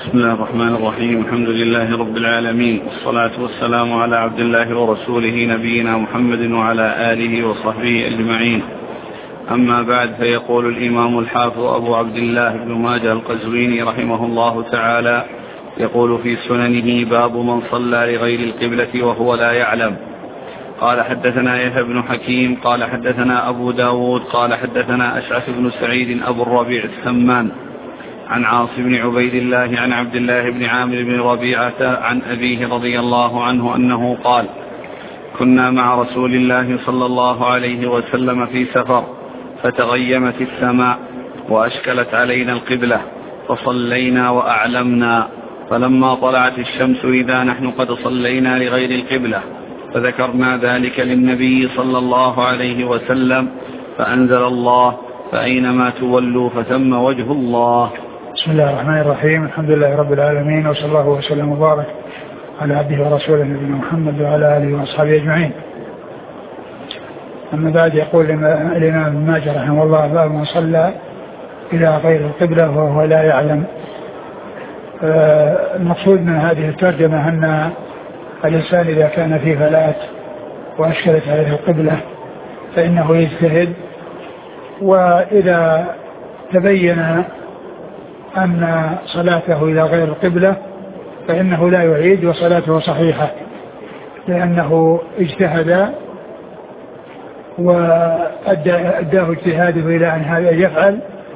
بسم الله الرحمن الرحيم. الحمد لله رب العالمين، والصلاة والسلام على عبد الله ورسوله نبينا محمد وعلى آله وصحبه أجمعين. أما بعد، فيقول الإمام الحافظ أبو عبد الله بن ماجه القزويني رحمه الله تعالى يقول في سننه: باب من صلى لغير القبلة وهو لا يعلم. قال حدثنا يحيى بن حكيم قال حدثنا أبو داود قال حدثنا أشعث بن سعيد أبو الربيع السمان عن عاصم بن عبيد الله عن عبد الله بن عامر بن ربيعة عن أبيه رضي الله عنه أنه قال: كنا مع رسول الله صلى الله عليه وسلم في سفر، فتغيمت السماء وأشكلت علينا القبلة، فصلينا وأعلمنا، فلما طلعت الشمس إذا نحن قد صلينا لغير القبلة، فذكرنا ذلك للنبي صلى الله عليه وسلم، فأنزل الله: فأينما تولوا فثم وجه الله. بسم الله الرحمن الرحيم. الحمد لله رب العالمين، وصلى الله وسلم وبارك على عبده ورسوله نبينا محمد وعلى آله وأصحابه أجمعين. أما بعد، يقول الإمام ابن ماجه رحمه الله: باب من صلى إلى غير القبلة وهو لا يعلم. المقصود من هذه الترجمة أن الإنسان إذا كان في فلاة وأشكلت عليه القبلة فإنه يجتهد، وإذا تبين أن صلاته إلى غير القبلة فإنه لا يعيد وصلاته صحيحة، لأنه اجتهد وأداه اجتهاده إلى أن هذا يفعل،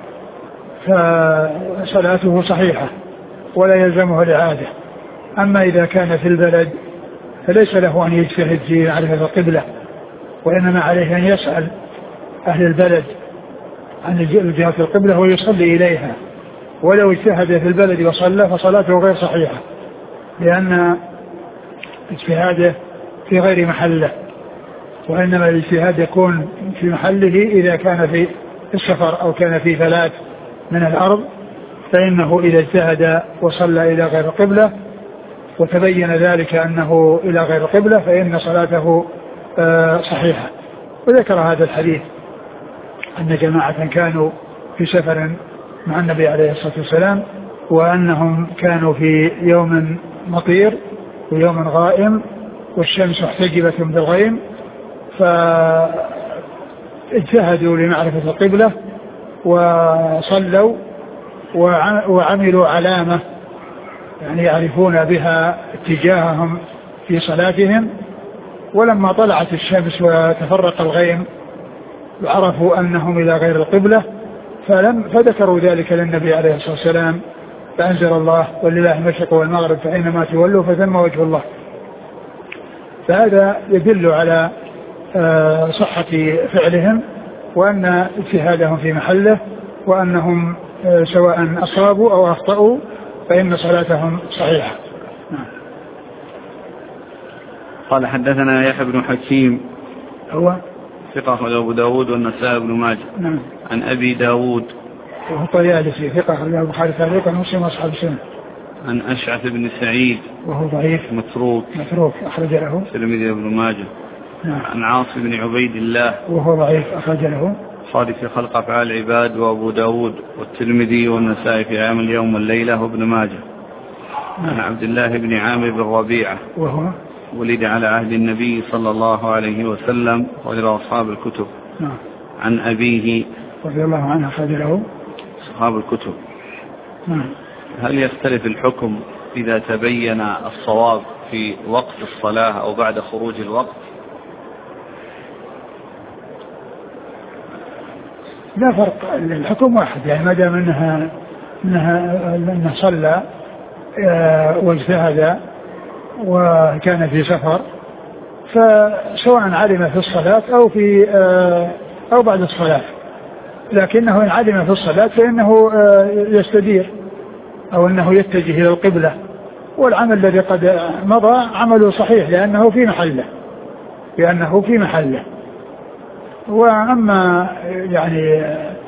فصلاته صحيحة ولا يلزمه الإعادة. أما إذا كان في البلد فليس له أن يجتهد في معرفة القبلة، وإنما عليه أن يسأل أهل البلد عن جهة القبلة ويصلي إليها. ولو اجتهد في البلد وصلى فصلاته غير صحيحة، لأن اجتهاده في غير محله، وإنما الاجتهاد يكون في محله إذا كان في السفر أو كان في فلاة من الأرض، فإنه إذا اجتهد وصلى إلى غير القبلة وتبين ذلك أنه إلى غير القبلة فإن صلاته صحيحة. وذكر هذا الحديث أن جماعة كانوا في سفر مع النبي عليه الصلاة والسلام، وأنهم كانوا في يوم مطير ويوم غائم والشمس محتجبة بالغيم، فاجتهدوا لمعرفة القبلة وصلوا وعملوا علامة يعني يعرفون بها اتجاههم في صلاتهم. ولما طلعت الشمس وتفرق الغيم عرفوا أنهم إلى غير القبلة، فذكروا ذلك للنبي عليه الصلاة والسلام، فأنزل الله: ولله المشرق والمغرب فأينما تولوا فثم وجه الله. فهذا يدل على صحة فعلهم، وأن اجتهادهم في محله، وأنهم سواء أصابوا أو أخطأوا فإن صلاتهم صحيحة. قال حدثنا يحيى بن حكيم هو ثقة أبو داود والنسائي بن ماجه. نعم. عن أبي داود وهو طيالسي ثقة البخاري تعليقا ومسلم وأصحاب السنة. عن أشعث بن سعيد وهو ضعيف متروك أخرج له الترمذي وابن ماجه. نعم. عن عاصم بن عبيد الله وهو ضعيف أخرج له البخاري في خلق أفعال العباد وأبو داود والترمذي والنسائي في عام اليوم والليلة وابن ماجه. عن عبد الله بن عامر بن ربيعة وهو ولد على عهد النبي صلى الله عليه وسلم غير أصحاب الكتب. نعم. عن أبيه رضي الله عنه أخرج له أصحاب الكتب. نعم. هل يختلف الحكم إذا تبين الصواب في وقت الصلاة أو بعد خروج الوقت؟ لا فرق، الحكم واحد، يعني ما دام انه صلى واجتهد وكان في سفر، فسواء علم في الصلاة أو بعد الصلاة، لكنه إن علم في الصلاة فإنه يستدير أو أنه يتجه إلى القبلة، والعمل الذي قد مضى عمله صحيح لأنه في محله. وأما يعني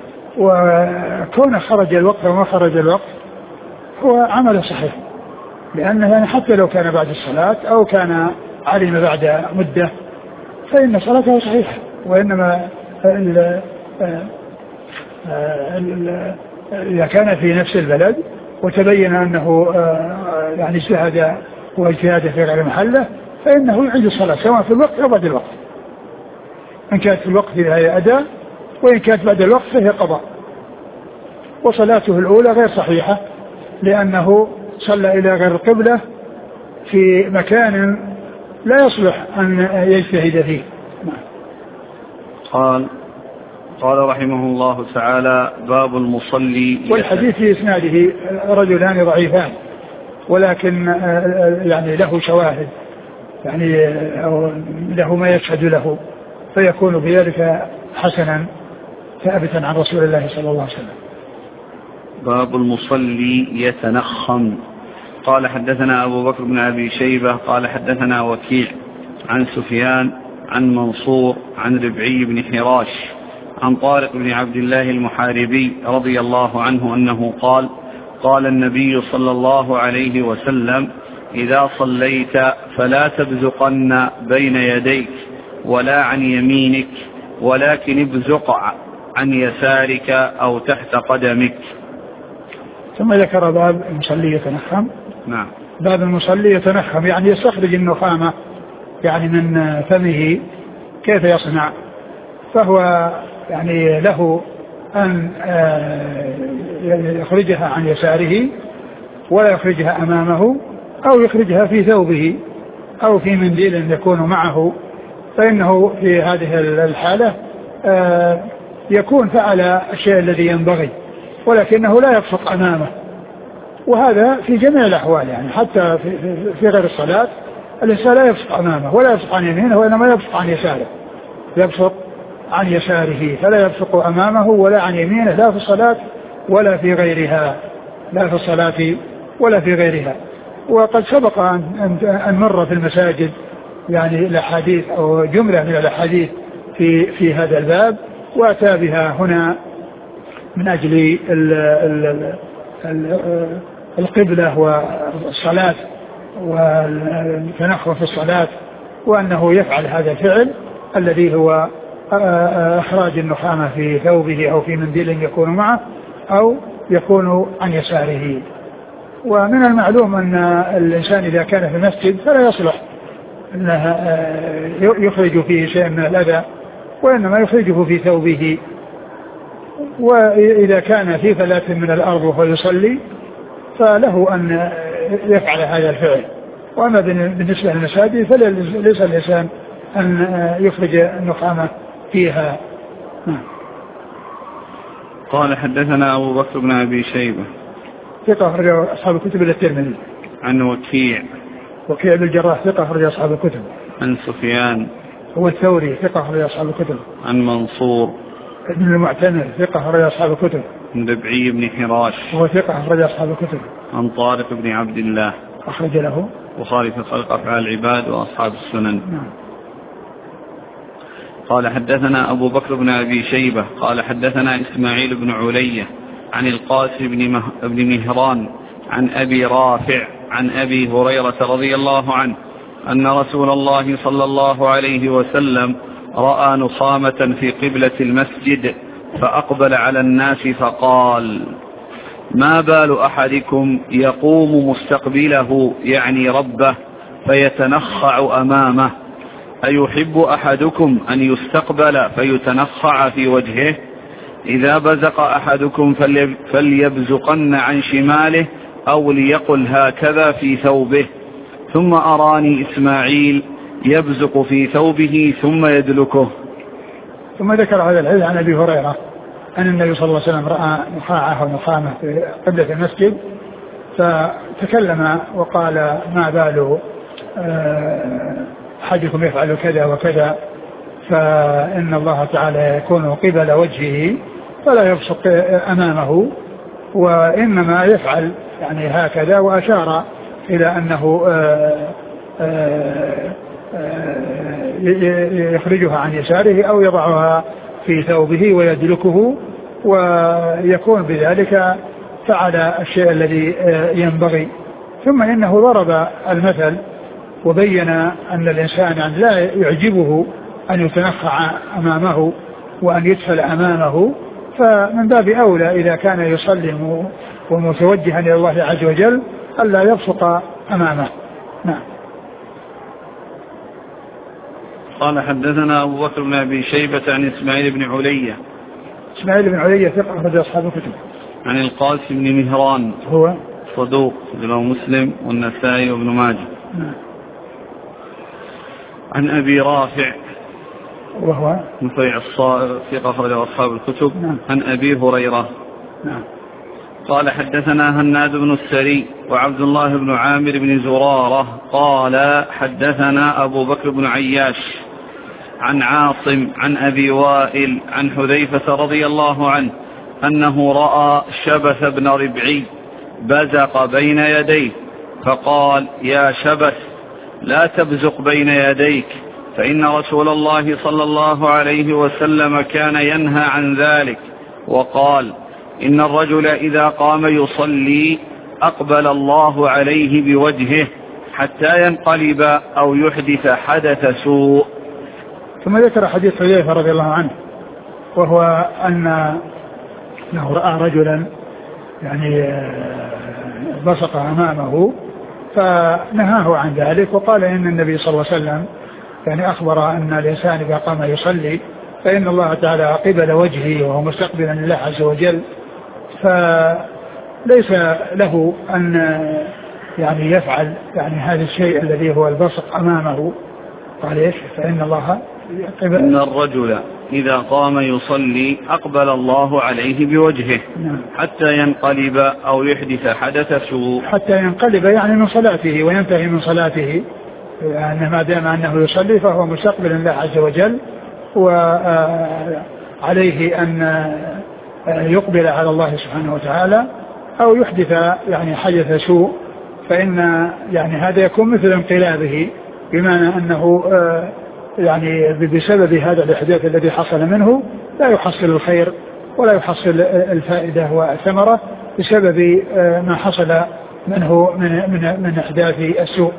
وكون خرج الوقت وما خرج الوقت هو عمله صحيح، لأنه يعني حتى لو كان بعد الصلاة أو كان علم بعد مدة فإن صلاته صحيحة. وإنما إذا كان في نفس البلد وتبين أنه يعني اجتهد واجتهاد في غير محله فإنه يعيد الصلاة سواء في الوقت أو بعد الوقت. إن كانت في الوقت فهي أداء، وإن كانت بعد الوقت فهي قضاء. وصلاته الأولى غير صحيحة لأنه صلى إلى غير القبلة في مكان لا يصلح أن يجتهد فيه. قال رحمه الله تعالى: باب المصلي. والحديث في إسناده رجلان ضعيفان، ولكن يعني له شواهد، يعني له ما يشهد له، فيكون بذلك حسنا ثابتا عن رسول الله صلى الله عليه وسلم. باب المصلي يتنخم. قال: حدثنا أبو بكر بن أبي شيبة قال: حدثنا وكيع عن سفيان عن منصور عن ربعي بن حراش عن طارق بن عبد الله المحاربي رضي الله عنه أنه قال: قال النبي صلى الله عليه وسلم: إذا صليت فلا تبزقن بين يديك ولا عن يمينك، ولكن ابزق عن يسارك أو تحت قدمك. ثم ذكر باب المصلي يتنخم. نعم. باب المصلي يتنخم يعني يستخرج النخامة يعني من فمه. كيف يصنع؟ فهو يعني له أن يخرجها عن يساره ولا يخرجها أمامه، أو يخرجها في ثوبه أو في منديل يكون معه، فإنه في هذه الحالة يكون فعل الشيء الذي ينبغي، ولكنه لا يبصق أمامه. وهذا في جميع الأحوال، يعني حتى في غير الصلاة الإنسان لا يبصق أمامه ولا يبصق عن يمينه، وإنما يبصق عن يساره، يبصق عن يساره، فلا يبصق أمامه ولا عن يمينه، لا في الصلاة ولا في غيرها، لا في الصلاة ولا في غيرها. وقد سبق أن مر في المساجد يعني الأحاديث أو جملة من الأحاديث في هذا الباب، وأتى بها هنا من أجل القبلة والصلاة والتنخم في الصلاة، وأنه يفعل هذا الفعل الذي هو إخراج النخامة في ثوبه أو في منديل يكون معه أو يكون عن يساره. ومن المعلوم أن الإنسان إذا كان في المسجد فلا يصلح أنه يخرج فيه شيء من الأذى، وإنما يخرجه في ثوبه. وإذا كان في فلاة من الأرض وهو يصلي فله أن يفعل هذا الفعل. وأما بالنسبة للمساجد فليس الإنسان أن يخرج النخامة فيها. قال: حدثنا أبو بكر بن أبي شيبة ثقة أخرج أصحاب الكتب إلى الترمذي. عن وكيع بن الجراح ثقة أخرج أصحاب الكتب. عن سفيان هو الثوري ثقة أخرج أصحاب الكتب. عن منصور ابن المعتمر ثقة أخرج أصحاب الكتب. عن ربعي بن حراش هو ثقة أخرج أصحاب الكتب. عن طارق بن عبد الله أخرج له البخاري في خلق أفعال العباد وأصحاب السنن. نعم. قال: حدثنا أبو بكر بن أبي شيبة قال: حدثنا إسماعيل بن علية عن القاسم بن مهران عن أبي رافع عن أبي هريرة رضي الله عنه أن رسول الله صلى الله عليه وسلم رأى نخامة في قبلة المسجد فأقبل على الناس فقال: ما بال أحدكم يقوم مستقبله يعني ربه فيتنخع أمامه، أيحب أحدكم أن يستقبل فيتنخع في وجهه؟ إذا بزق أحدكم فليبزقن عن شماله أو ليقل هكذا في ثوبه. ثم أراني إسماعيل يبزق في ثوبه ثم يدلكه. ثم ذكر هذا الحديث عن أبي هريرة أن النبي صلى الله عليه وسلم رأى نخاعة ونخامة في قبلة المسجد فتكلم وقال: ما بال أحدكم يفعل كذا وكذا، فإن الله تعالى يكون قبل وجهه فلا يبصق أمامه، وإنما يفعل يعني هكذا، وأشار إلى أنه يخرجها عن يساره أو يضعها في ثوبه ويدلكه، ويكون بذلك فعل الشيء الذي ينبغي. ثم إنه ضرب المثل وبين أن الإنسان لا يعجبه أن يتنخع أمامه وأن يدخل أمامه، فمن باب أولى إذا كان يصلي ومتوجها إلى الله عز وجل ألا يبصق أمامه. نعم. قال حدثنا أبو بكر بن أبي شيبة عن إسماعيل بن علية. إسماعيل بن علية ثقة أخرج أصحاب الكتب. عن القاسم بن مهران هو صدوق رواه مسلم والنسائي وابن ماجه. نعم. عن أبي رافع وهو مطيع الصائغ ثقة أخرج أصحاب الكتب. نعم. عن أبي هريرة. نعم. قال حدثنا هناد بن السري وعبد الله بن عامر بن زرارة قال حدثنا أبو بكر بن عياش عن عاصم عن أبي وائل عن حذيفة رضي الله عنه أنه رأى شبث بن ربعي بزق بين يديه فقال يا شبث لا تبزق بين يديك فإن رسول الله صلى الله عليه وسلم كان ينهى عن ذلك وقال إن الرجل إذا قام يصلي أقبل الله عليه بوجهه حتى ينقلب أو يحدث حدث سوء. ثم ذكر حديث حذيفة رضي الله عنه وهو أنه رأى رجلا يعني بصق أمامه فنهاه عن ذلك وقال إن النبي صلى الله عليه وسلم يعني أخبر أن الإنسان إذا قام يصلي فإن الله تعالى قبل وجهه وهو مستقبلا لله عز وجل فليس له أن يعني يفعل يعني هذا الشيء الذي هو البصق أمامه. قال إيش؟ فإن الله قبل إن الرجل إذا قام يصلي أقبل الله عليه بوجهه حتى ينقلب أو يحدث حدث سوء. حتى ينقلب يعني من صلاته وينتهي من صلاته يعني ما دام أنه يصلي فهو مستقبل الله عز وجل وعليه أن يقبل على الله سبحانه وتعالى أو يحدث يعني حدث سوء فإن يعني هذا يكون مثل انقلابه بمعنى أنه يعني بسبب هذا الإحداث الذي حصل منه لا يحصل الخير ولا يحصل الفائدة والثمرة بسبب ما حصل منه من إحداث السوء.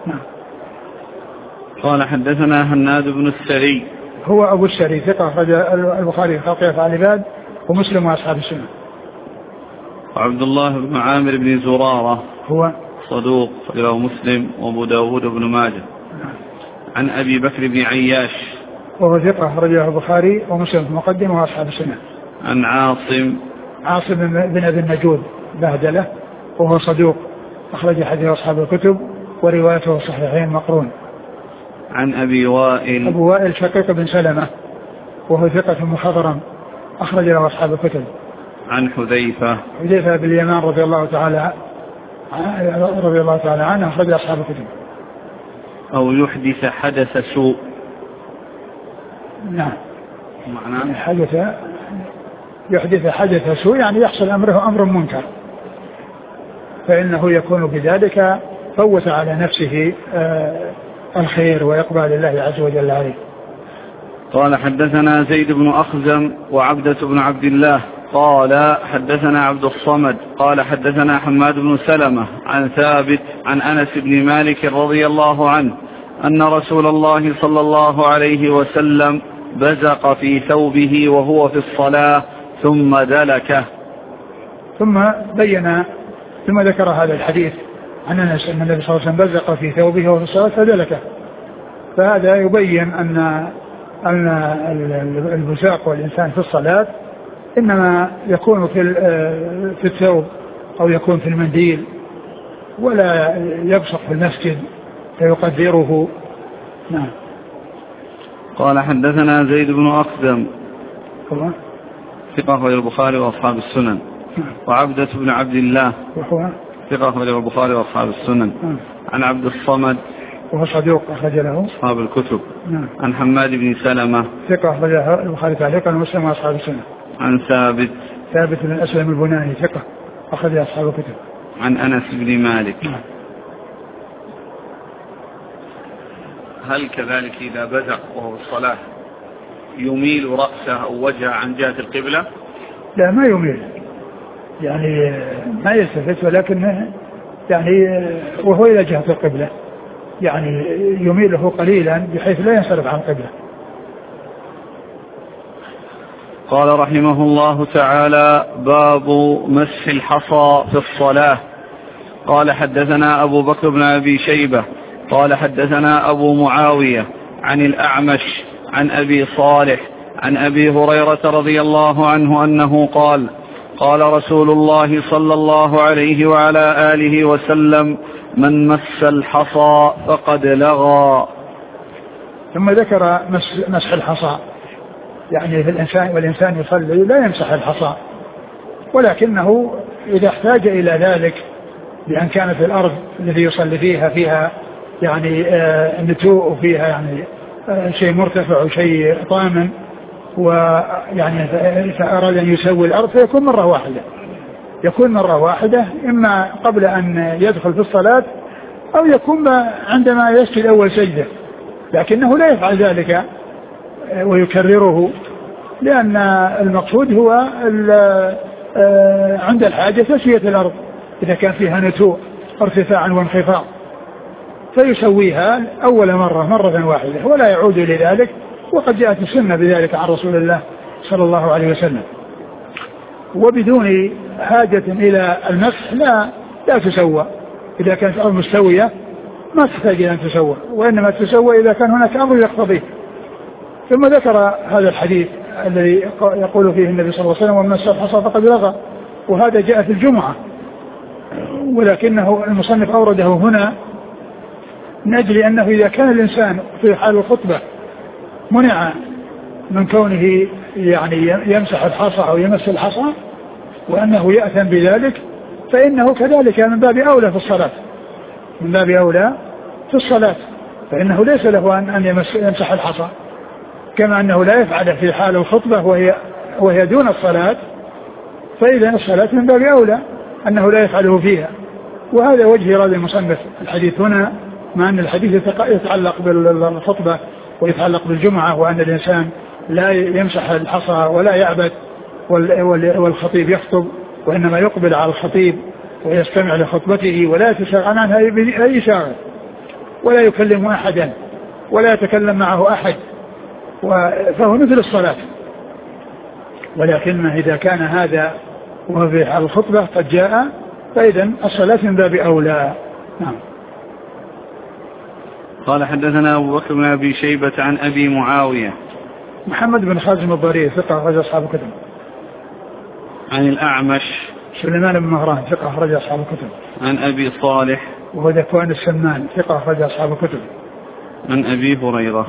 قال حدثنا هناد بن السري هو أبو السري ثقة أخرج البخاري في خلق أفعال العباد ومسلم وأصحاب السنة. وعبد الله بن عامر بن زرارة هو صدوق رواه مسلم وأبو داود بن ماجه. عن أبي بكر بن عياش وهو ثقة أخرجه البخاري ومسلم في المقدمة وأصحاب السنة. عن عاصم بن أبي النجود بهدلة وهو صدوق أخرج حديث أصحاب الكتب وروايته الصحيحين مقرون. عن أبي وائل أبو وائل شقيق بن سلمة وهو ثقة مخضرم أخرج له أصحاب الكتب. عن حذيفة بن اليمان رضي الله تعالى عنه أخرج أصحاب الكتب. أو يحدث حدث سوء. نعم معناه يحدث حدث سوء يعني يحصل أمر منكر فإنه يكون بذلك فوت على نفسه الخير وإقبال الله عز وجل عليه. قال حدثنا زيد بن أخزم وعبدة بن عبد الله قال حدثنا عبد الصمد قال حدثنا حماد بن سلمة عن ثابت عن أنس بن مالك رضي الله عنه أن رسول الله صلى الله عليه وسلم بزق في ثوبه وهو في الصلاة ثم دلكه. ثم ذكر هذا الحديث عن أنس أن النبي صلى الله عليه وسلم بزق في ثوبه وهو في الصلاة فدلكه. فهذا يبين أن البزاق والإنسان في الصلاة إنما يكون في الثوب أو يكون في المنديل ولا يبصق في المسجد فيقدره. نعم. قال حدثنا زيد بن أخزم ثقة أخرج البخاري وأصحاب السنن. وعبدة بن عبد الله ثقة أخرج البخاري وأصحاب السنن. عن عبد الصمد وهو صدوق أخرج له أصحاب الكتب. عن حماد بن سلمة ثقة أخرج البخاري تعليقا ومسلم وأصحاب السنن. عن ثابت بن أسلم البناني ثقة أخرج أصحاب الكتب. عن أنس بن مالك. هل كذلك إذا بزق وهو في الصلاة يميل رأسه أو وجهه عن جهة القبلة؟ لا ما يميل يعني ما يلتفت ولكن يعني وهو إلى جهة القبلة يعني يميله قليلا بحيث لا ينصرف عن القبلة. قال رحمه الله تعالى: باب مسح الحصى في الصلاة. قال: حدثنا أبو بكر بن أبي شيبة قال حدثنا أبو معاوية عن الأعمش عن أبي صالح عن أبي هريرة رضي الله عنه أنه قال: قال رسول الله صلى الله عليه وعلى آله وسلم: من مس الحصى فقد لغى. ثم ذكر مسح الحصى، يعني في الإنسان، والإنسان يصلي لا يمسح الحصى، ولكنه إذا احتاج إلى ذلك، لأن كانت الأرض التي يصلي فيها يعني نتوء، وفيها يعني شيء مرتفع وشيء طامن، ويعني فأراد أن يسوي الأرض فيكون مرة واحدة، إما قبل أن يدخل في الصلاة أو يكون عندما يسجد أول سجدة، لكنه لا يفعل ذلك ويكرره، لأن المقصود هو عند الحاجة تسوية الأرض إذا كان فيها نتوء ارتفاعا وانخفاض، فيسويها أول مرة واحدة ولا يعود إلى ذلك. وقد جاءت السنة بذلك عن رسول الله صلى الله عليه وسلم. وبدون حاجة إلى المسح لا تسوى. إذا كانت الأرض مستوية ما تحتاج إلى أن تسوى، وإنما تسوى إذا كان هناك أمر يقتضيه. ثم ذكر هذا الحديث الذي يقول فيه النبي صلى الله عليه وسلم: ومن مس الحصى فقد لغى. وهذا جاء في الجمعة، ولكنه المصنف أورده هنا من أجل أنه إذا كان الإنسان في حال الخطبة منع من كونه يعني يمسح الحصى أو يمس الحصى، وأنه يأثم بذلك، فإنه كذلك من باب أولى في الصلاة، فإنه ليس له أن يمسح الحصى، كما أنه لا يفعل في حال الخطبة وهي دون الصلاة، فإذا الصلاة من باب أولى أنه لا يفعله فيها. وهذا وجه إرادة المصنف الحديث هنا، مع أن الحديث يتعلق بالخطبة ويتعلق بالجمعة، وأن الإنسان لا يمسح الحصى ولا يعبث والخطيب يخطب، وإنما يقبل على الخطيب ويستمع لخطبته ولا يتشغل عنها أي شاغل، ولا يكلم أحدا ولا يتكلم معه أحد، فهو مثل الصلاة. ولكن إذا كان هذا وفي حال الخطبة قد جاء، فإذا الصلاة من باب أولى. نعم. قال: حدثنا أبو بكر بن أبي شيبة عن أبي معاوية محمد بن خازم الضرير ثقة أخرج أصحاب الكتب. عن الأعمش سليمان بن مهران ثقة أخرج أصحاب الكتب. عن أبي صالح وهو ذكوان السمان ثقة أخرج أصحاب الكتب. عن أبي هريرة.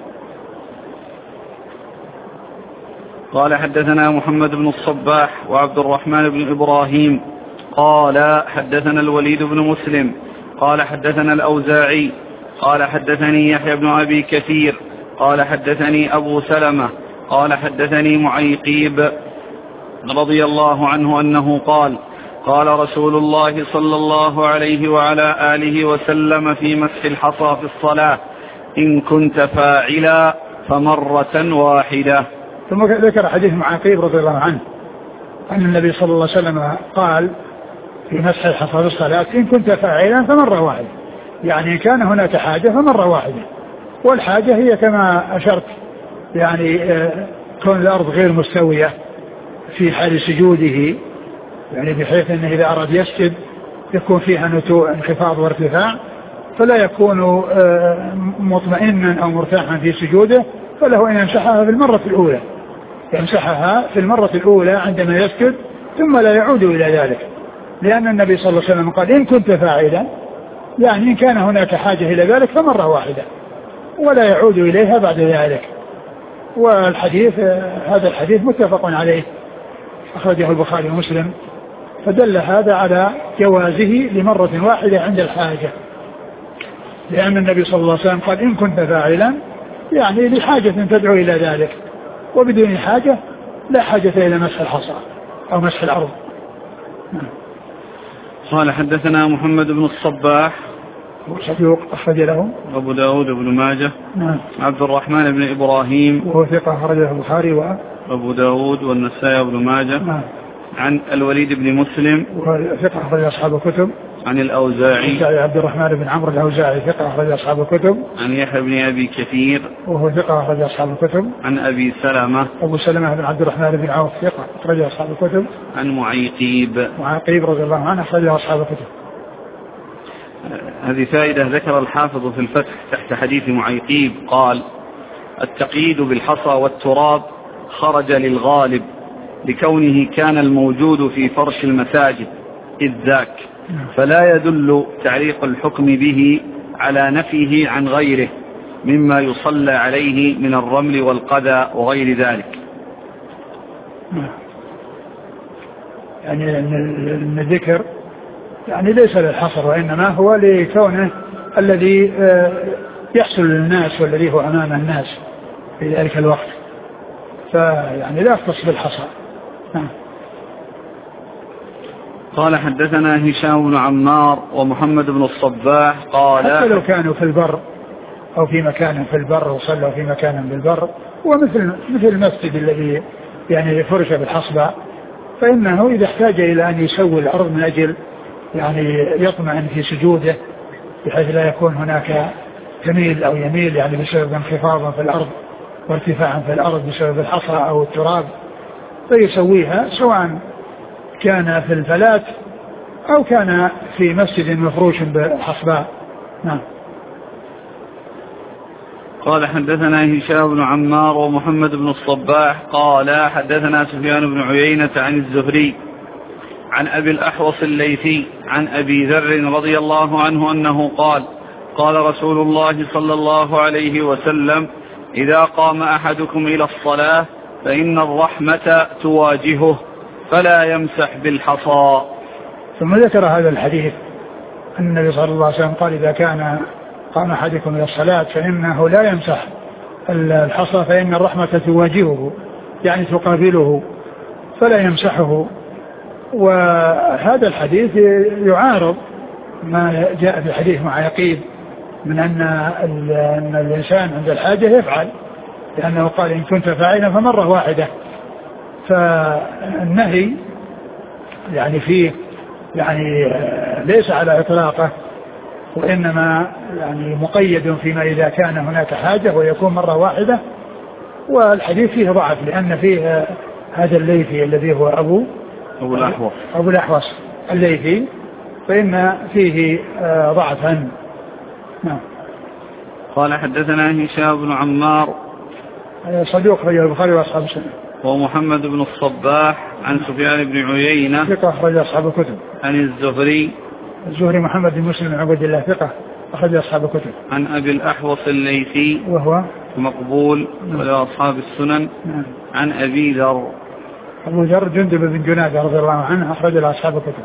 قال: حدثنا محمد بن الصباح وعبد الرحمن بن إبراهيم قال: حدثنا الوليد بن مسلم قال: حدثنا الأوزاعي قال: حدثني يحيى بن أبي كثير قال: حدثني أبو سلمة قال: حدثني معيقيب رضي الله عنه أنه قال: قال رسول الله صلى الله عليه وعلى آله وسلم في مسح الحصى في الصلاة: إن كنت فاعلا فمرة واحدة. ثم ذكر حديث معيقيب رضي الله عنه أن النبي صلى الله عليه وسلم قال في مسح الحصى في الصلاة: إن كنت فاعلا فمرة واحدة، يعني إن كان هناك حاجة فمرة واحدة. والحاجة هي كما أشرت، يعني كون الأرض غير مستوية في حال سجوده، يعني بحيث أنه إذا أراد يسجد يكون فيها نتوء انخفاض وارتفاع، فلا يكون مطمئنا أو مرتاحا في سجوده، فله أن يمسحها في المرة الأولى عندما يسجد، ثم لا يعود إلى ذلك، لأن النبي صلى الله عليه وسلم قال: إن كنت فاعلا، يعني إن كان هناك حاجة إلى ذلك فمرة واحدة ولا يعود إليها بعد ذلك. والحديث هذا الحديث متفق عليه أخرجه البخاري ومسلم، فدل هذا على جوازه لمرة واحدة عند الحاجة، لأن النبي صلى الله عليه وسلم قال: إن كنت فاعلا، يعني لحاجة تدعو إلى ذلك، وبدون حاجة لا حاجة إلى مسح الحصى أو مسح الأرض. قال: حدثنا محمد بن الصباح صدوق أخرج له أبو داود بن ماجه. عبد الرحمن بن إبراهيم وهو ثقة أخرجه البخاري وأبو داود والنسائي بن ماجه. عن الوليد بن مسلم وهو ثقة أخرج أصحاب الكتب. عن الأوزاعي عبد الرحمن بن عمرو الأوزاعي ثقة أخرج أصحاب الكتب. عن يحيى بن أبي كثير وهو ثقة أخرج أصحاب الكتب. عن أبي سلمة أبو سلمة بن عبد الرحمن بن عوف ثقة أخرج أصحاب الكتب. عن معيقيب رضي الله عنه أخرج أصحاب الكتب. هذه فائدة ذكر الحافظ في الفتح تحت حديث معيقيب قال: التقييد بالحصى والتراب خرج للغالب لكونه كان الموجود في فرش المساجد إذ ذاك، فلا يدل تعليق الحكم به على نفيه عن غيره مما يصلى عليه من الرمل والقذى وغير ذلك. يعني أن الذكر يعني ليس للحصر، وإنما هو لكونه الذي يحصل للناس والذي هو أمام الناس في ذلك الوقت، فيعني لا يختص بالحصر. قال: حدثنا هشام بن عمار ومحمد بن الصباح قال: حتى لو كانوا في البر أو في مكان في البر وصلوا في مكان بالبر، ومثل المسجد الذي يعني فرش بالحصبة، فإنه إذا احتاج إلى أن يسوي الأرض من أجل يعني يطمئن في سجوده بحيث لا يكون هناك تميل أو يميل يعني بسبب انخفاض في الأرض وارتفاع في الأرض بسبب الحصى أو التراب، فيسويها سواء كان في الفلات أو كان في مسجد مفروش بالحصباء. نعم. قال: حدثنا هشام بن عمار ومحمد بن الصباح قال: حدثنا سفيان بن عيينة عن الزهري عن أبي الأحوص الليثي عن أبي ذر رضي الله عنه أنه قال: قال رسول الله صلى الله عليه وسلم: إذا قام أحدكم إلى الصلاة فإن الرحمة تواجهه فلا يمسح بالحصى. ثم ذكر هذا الحديث أن النبي صلى الله عليه وسلم قال: إذا كان قام أحدكم إلى الصلاة فإنه لا يمسح الحصى فإن الرحمة تواجهه، يعني تقابله فلا يمسحه. وهذا الحديث يعارض ما جاء في حديث معيقيب من أن الإنسان عند الحاجة يفعل، لأنه قال: إن كنت فاعلا فمرة واحدة. فالنهي يعني فيه يعني ليس على إطلاقه، وإنما يعني مقيد فيما إذا كان هناك حاجة ويكون مرة واحدة. والحديث فيه ضعف لأن فيه هذا الليثي الذي هو أبو الأحوص الليثي، فإن فيه ضعفا. نعم. قال: حدثنا هشام بن عمار صدوق رجل البخاري وأصحاب السنة. ومحمد بن الصباح عن سفيان بن عيينة ثقة أخرج أصحاب الكتب. عن الزهري محمد بن مسلم بن عبد الله ثقة أخرج أصحاب الكتب. عن أبي الأحوص الليثي وهو مقبول ولأصحاب السنن. عن أبي ذر جندب بن جنادة رضي الله عنه أخرج أصحاب الكتب.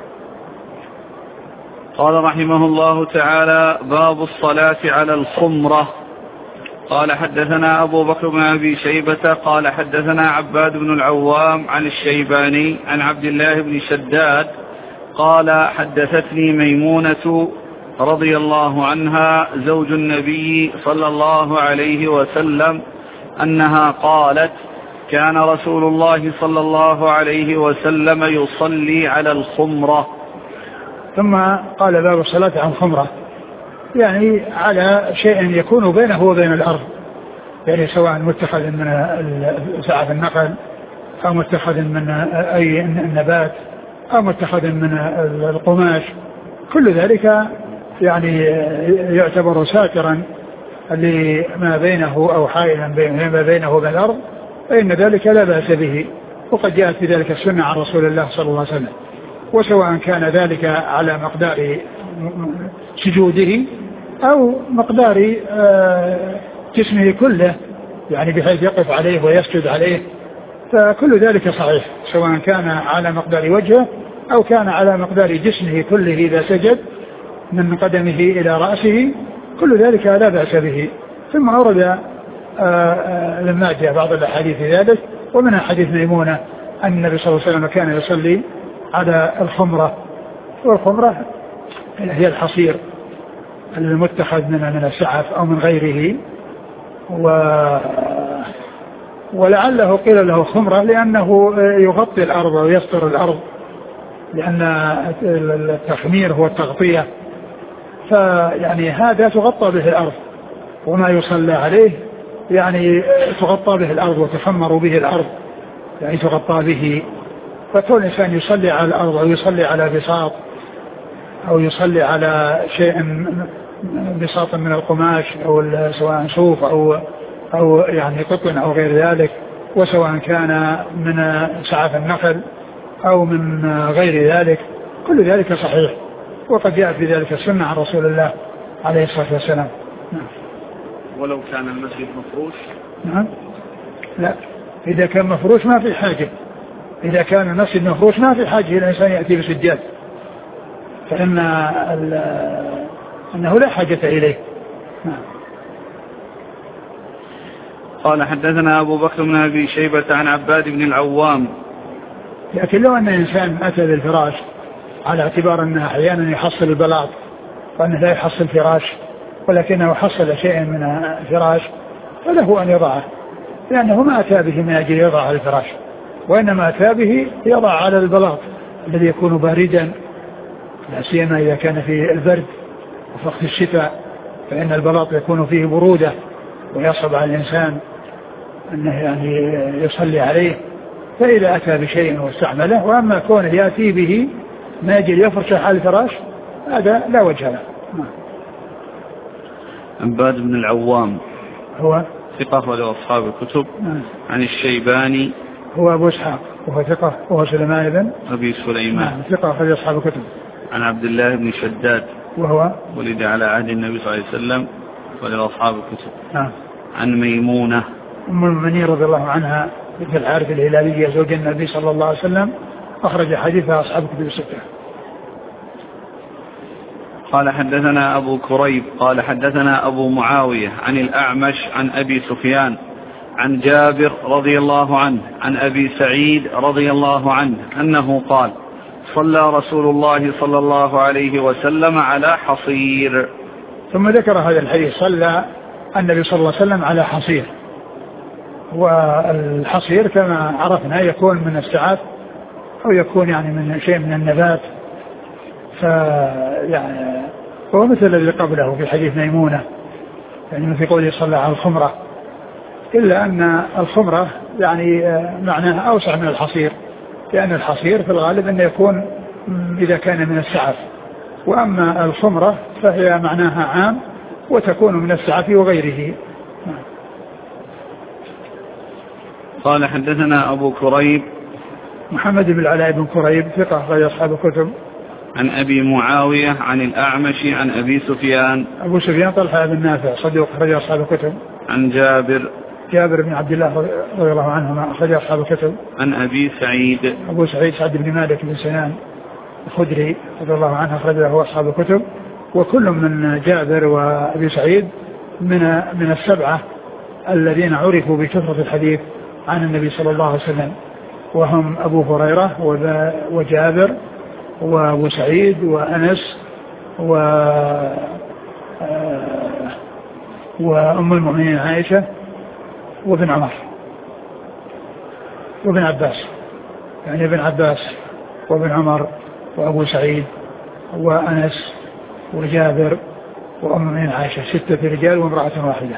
قال رحمه الله تعالى: باب الصلاة على الخمرة. قال: حدثنا أبو بكر بن أبي شيبة قال: حدثنا عباد بن العوام عن الشيباني عن عبد الله بن شداد قال: حدثتني ميمونة رضي الله عنها زوج النبي صلى الله عليه وسلم أنها قالت: كان رسول الله صلى الله عليه وسلم يصلي على الخمرة. ثم قال: باب الصلاة على الخمرة، يعني على شيء يكون بينه وبين الأرض، يعني سواء متخذ من سعف النقل أو متخذ من أي نبات أو متخذ من القماش، كل ذلك يعني يعتبر ساترا لما بينه أو حائلا ما بينه وبين الأرض، فإن ذلك لا بأس به. وقد جاءت في ذلك السنة عن رسول الله صلى الله عليه وسلم، وسواء كان ذلك على مقدار سجوده أو مقدار جسمه كله، يعني بحيث يقف عليه ويسجد عليه، فكل ذلك صحيح، سواء كان على مقدار وجهه أو كان على مقدار جسمه كله إذا سجد من قدمه إلى رأسه، كل ذلك لا بأس به. ثم أورد لما جاء بعض الأحاديث في ذلك، ومنها حديث ميمونة أن النبي صلى الله عليه وسلم كان يصلي على الخمرة، والخمرة هي الحصير المتخذ من السعف أو من غيره، ولعله قيل له خمرة لأنه يغطي الأرض ويستر الأرض، لأن التخمير هو التغطية، فيعني هذا تغطى به الأرض، وما يصلى عليه يعني تغطى به الأرض وتخمر به الأرض، يعني تغطى به. فكل إنسان يصلي على الأرض أو يصلي على بساط أو يصلي على شيء بساط من القماش أو سواء صوف أو يعني قطن أو غير ذلك، وسواء كان من سعف النخل أو من غير ذلك، كل ذلك صحيح، وقد جاء في ذلك السنة عن رسول الله عليه الصلاة والسلام. ولو كان المسجد مفروش؟ نعم، لا، إذا كان مفروش ما في حاجة، إذا كان المسجد مفروش ما في حاجة إلى الإنسان يأتي بسجاد، فإن أنه لا حاجة إليه. قال حدثنا أبو بكر بن أبي شيبة عن عباد بن العوام. لكن لو أن إنسان أتى بالفراش على اعتبار أنه أحيانا يحصل البلاط وأنه لا يحصل فراش، ولكنه حصل شيء من الفراش، فله أن يضعه، لأنه ما أتى به من أجل يضع على الفراش، وإنما أتى به يضع على البلاط الذي يكون باردا، لا سيما إذا كان في البرد وفي وقت الشتاء، فإن البلاط يكون فيه برودة ويصعب على الإنسان أنه يعني يصلي عليه، فإذا أتى بشيء واستعمله. وأما كونه يأتي به ما يجي يفرش على الفراش هذا لا وجه له. عباد بن العوام هو ثقة وله أصحاب الكتب. عن الشيباني هو أبو إسحاق وهو ثقة، وهو سليمان بن أبي سليمان ثقة وله أصحاب الكتب. عن عبد الله بن شداد وهو ولد على عهد النبي صلى الله عليه وسلم وله أصحاب الكتب. عن ميمونة أم المؤمنين رضي الله عنها بنت الحارث الهلالية زوج النبي صلى الله عليه وسلم، أخرج حديثها أصحاب الكتب الستة. قال حدثنا أبو كريب قال حدثنا أبو معاوية عن الأعمش عن أبي سفيان عن جابر رضي الله عنه عن أبي سعيد رضي الله عنه أنه قال: صلى رسول الله صلى الله عليه وسلم على حصير. ثم ذكر هذا الحديث: صلى النبي صلى الله عليه وسلم على حصير. والحصير كما عرفنا يكون من السعاف أو يكون يعني من شيء من النبات، يعني هو مثل الذي قبله في حديث ميمونة، يعني في قوله صلى على الخمرة، إلا أن الخمرة يعني معناها أوسع من الحصير، لأن الحصير في الغالب أن يكون إذا كان من السعف، وأما الخمرة فهي معناها عام وتكون من السعف وغيره. قال حدثنا أبو كريب محمد بن العلاء بن كريب ثقة أخرج أصحاب الكتب. عن أبي معاوية عن الأعمش عن أبي سفيان. أبو سفيان طلحة بن نافع صديق أخرج أصحاب الكتب. عن جابر بن عبد الله رضي الله عنهما أخرج أصحاب الكتب. عن أبي سعيد أبو سعيد سعد بن مالك بن سنان الخدري رضي الله عنه أخرج له أصحاب الكتب. وكل من جابر وأبي سعيد من السبعة الذين عرفوا بكثرة الحديث عن النبي صلى الله عليه وسلم، وهم أبو هريرة وجابر وأبو سعيد وأنس وأم المؤمنين عائشة وابن عمر وابن عباس، يعني ابن عباس وابن عمر وأبو سعيد وأنس وجابر وأم المؤمنين عائشة، 6 رجال وامرأة واحدة.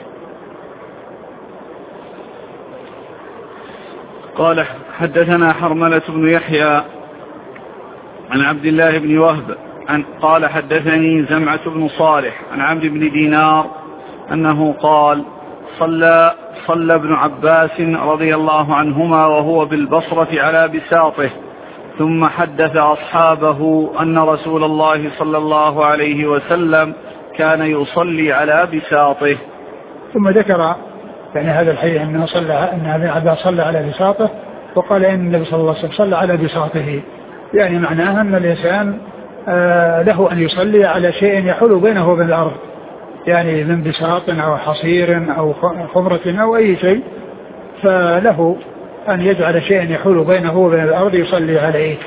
قال حدثنا حرملة بن يحيى عن عبد الله بن وهب قال حدثني زمعة بن صالح عن عمرو بن دينار أنه قال: صلى ابن عباس رضي الله عنهما وهو بالبصرة على بساطه، ثم حدث أصحابه أن رسول الله صلى الله عليه وسلم كان يصلي على بساطه. ثم ذكر يعني هذا الحديث أن ابن عباس صلى على بساطه، وقال إن النبي صلى الله عليه وسلم صلى على بساطه، يعني معناها أن الإنسان له أن يصلي على شيء يحول بينه وبين الأرض، يعني من بساط أو حصير أو خمرة أو أي شيء، فله أن يجعل شيئا يحول بينه وبين الأرض يصلي عليه.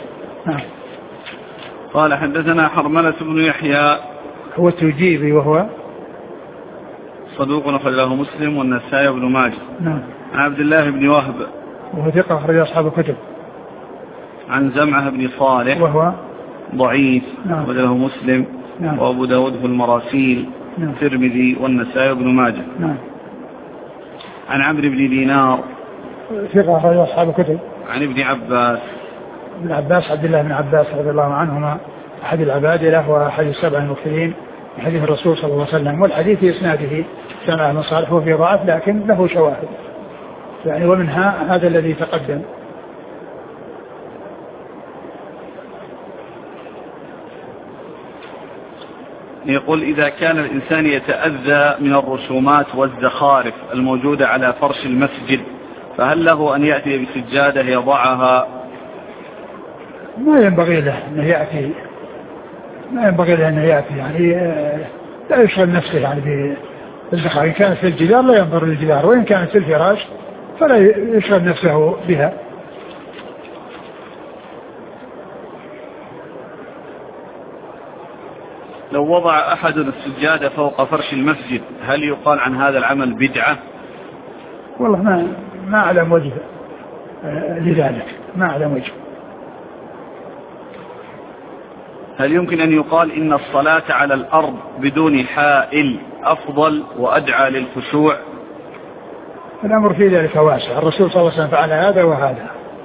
قال حدثنا حرملة بن يحيى هو التجيبي وهو صدوق أخرج له مسلم والنسائي وابن ماجه. عن عبد الله بن وهب وهو ثقة أخرج أصحاب الكتب. عن زمعة بن صالح وهو ضعيف نعم. وله مسلم نعم. وأبو داود في المراسيل نعم. الترمذي والنسائي بن ماجه. نعم. عن عمرو بن دينار ثقة أخرج أصحاب الكتب. عن ابن عباس عبد الله بن عباس رضي الله عنهما أحد العبادلة وأحد السبع المكثرين من حديث الرسول صلى الله عليه وسلم. والحديث في إسناده سمع بن صالح وفي ضعف لكن له شواهد يعني ومنها هذا الذي تقدم. يقول إذا كان الإنسان يتأذى من الرسومات والزخارف الموجودة على فرش المسجد فهل له أن يأتي بسجادة يضعها؟ ما ينبغي له أن يأتي يعني لا يشغل نفسه يعني بالزخارف. إن كانت في الجدار لا ينظر للجدار، وإن كانت في الفراش فلا يشغل نفسه بها. لو وضع أحد السجادة فوق فرش المسجد هل يقال عن هذا العمل بدعة؟ والله ما أعلم وجه لذلك، ما أعلم وجه. هل يمكن أن يقال إن الصلاة على الأرض بدون حائل أفضل وأدعى للخشوع؟ الأمر في ذلك واسع، الرسول صلى الله عليه وسلم فعل هذا وهذا.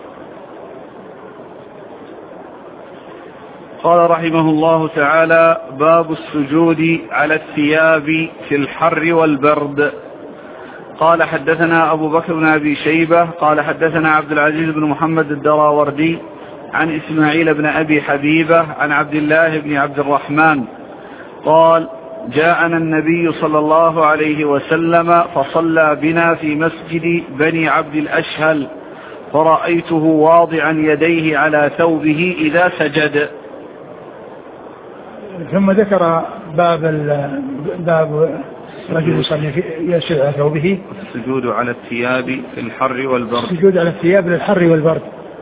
قال رحمه الله تعالى: باب السجود على الثياب في الحر والبرد. قال حدثنا أبو بكر بن أبي شيبة قال حدثنا عبد العزيز بن محمد الدراوردي عن إسماعيل بن أبي حبيبة عن عبد الله بن عبد الرحمن قال: جاءنا النبي صلى الله عليه وسلم فصلى بنا في مسجد بني عبد الأشهل فرأيته واضعا يديه على ثوبه إذا سجد. ثم ذكر باب رجل يصلي يسجد على ثوبه. السجود على الثياب في الحر والبرد. السجود على الثياب للحر والبرد.